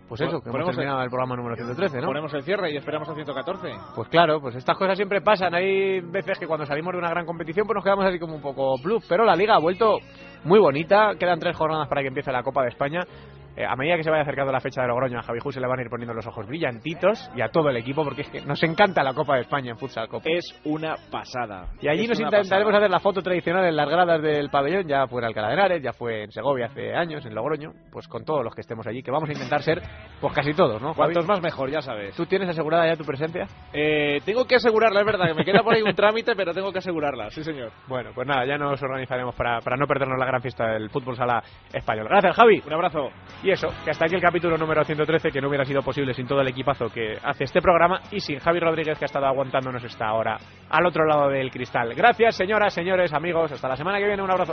Pues eso, que hemos terminado el... el programa número ciento trece, ¿no? Ponemos el cierre y esperamos al ciento catorce. Pues claro, pues estas cosas siempre pasan. Hay veces que cuando salimos de una gran competición pues nos quedamos así como un poco bluff, pero la Liga ha vuelto muy bonita. Quedan tres jornadas para que empiece la Copa de España. Eh, a medida que se vaya acercando la fecha de Logroño, a Javi Ju se le van a ir poniendo los ojos brillantitos, y a todo el equipo, porque es que nos encanta la Copa de España en Futsal Copa. Es una pasada. Y allí es nos intentaremos pasada. hacer la foto tradicional en las gradas del pabellón. Ya fue en Alcalá de Henares, ya fue en Segovia hace años, en Logroño, pues con todos los que estemos allí, que vamos a intentar ser pues casi todos, ¿no, Javi? Cuantos más mejor, ya sabes. ¿Tú tienes asegurada ya tu presencia? Eh, tengo que asegurarla, es verdad, que me queda por ahí un trámite, pero tengo que asegurarla, sí señor. Bueno, pues nada, ya nos organizaremos para, para no perdernos la gran fiesta del fútbol sala español. Gracias, Javi. Un abrazo. Y eso, que hasta aquí el capítulo número ciento trece, que no hubiera sido posible sin todo el equipazo que hace este programa y sin Javi Rodríguez, que ha estado aguantándonos esta hora al otro lado del cristal. Gracias, señoras, señores, amigos. Hasta la semana que viene. Un abrazo.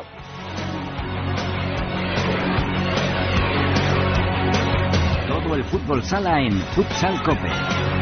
Todo el fútbol sala en Futsal Cope.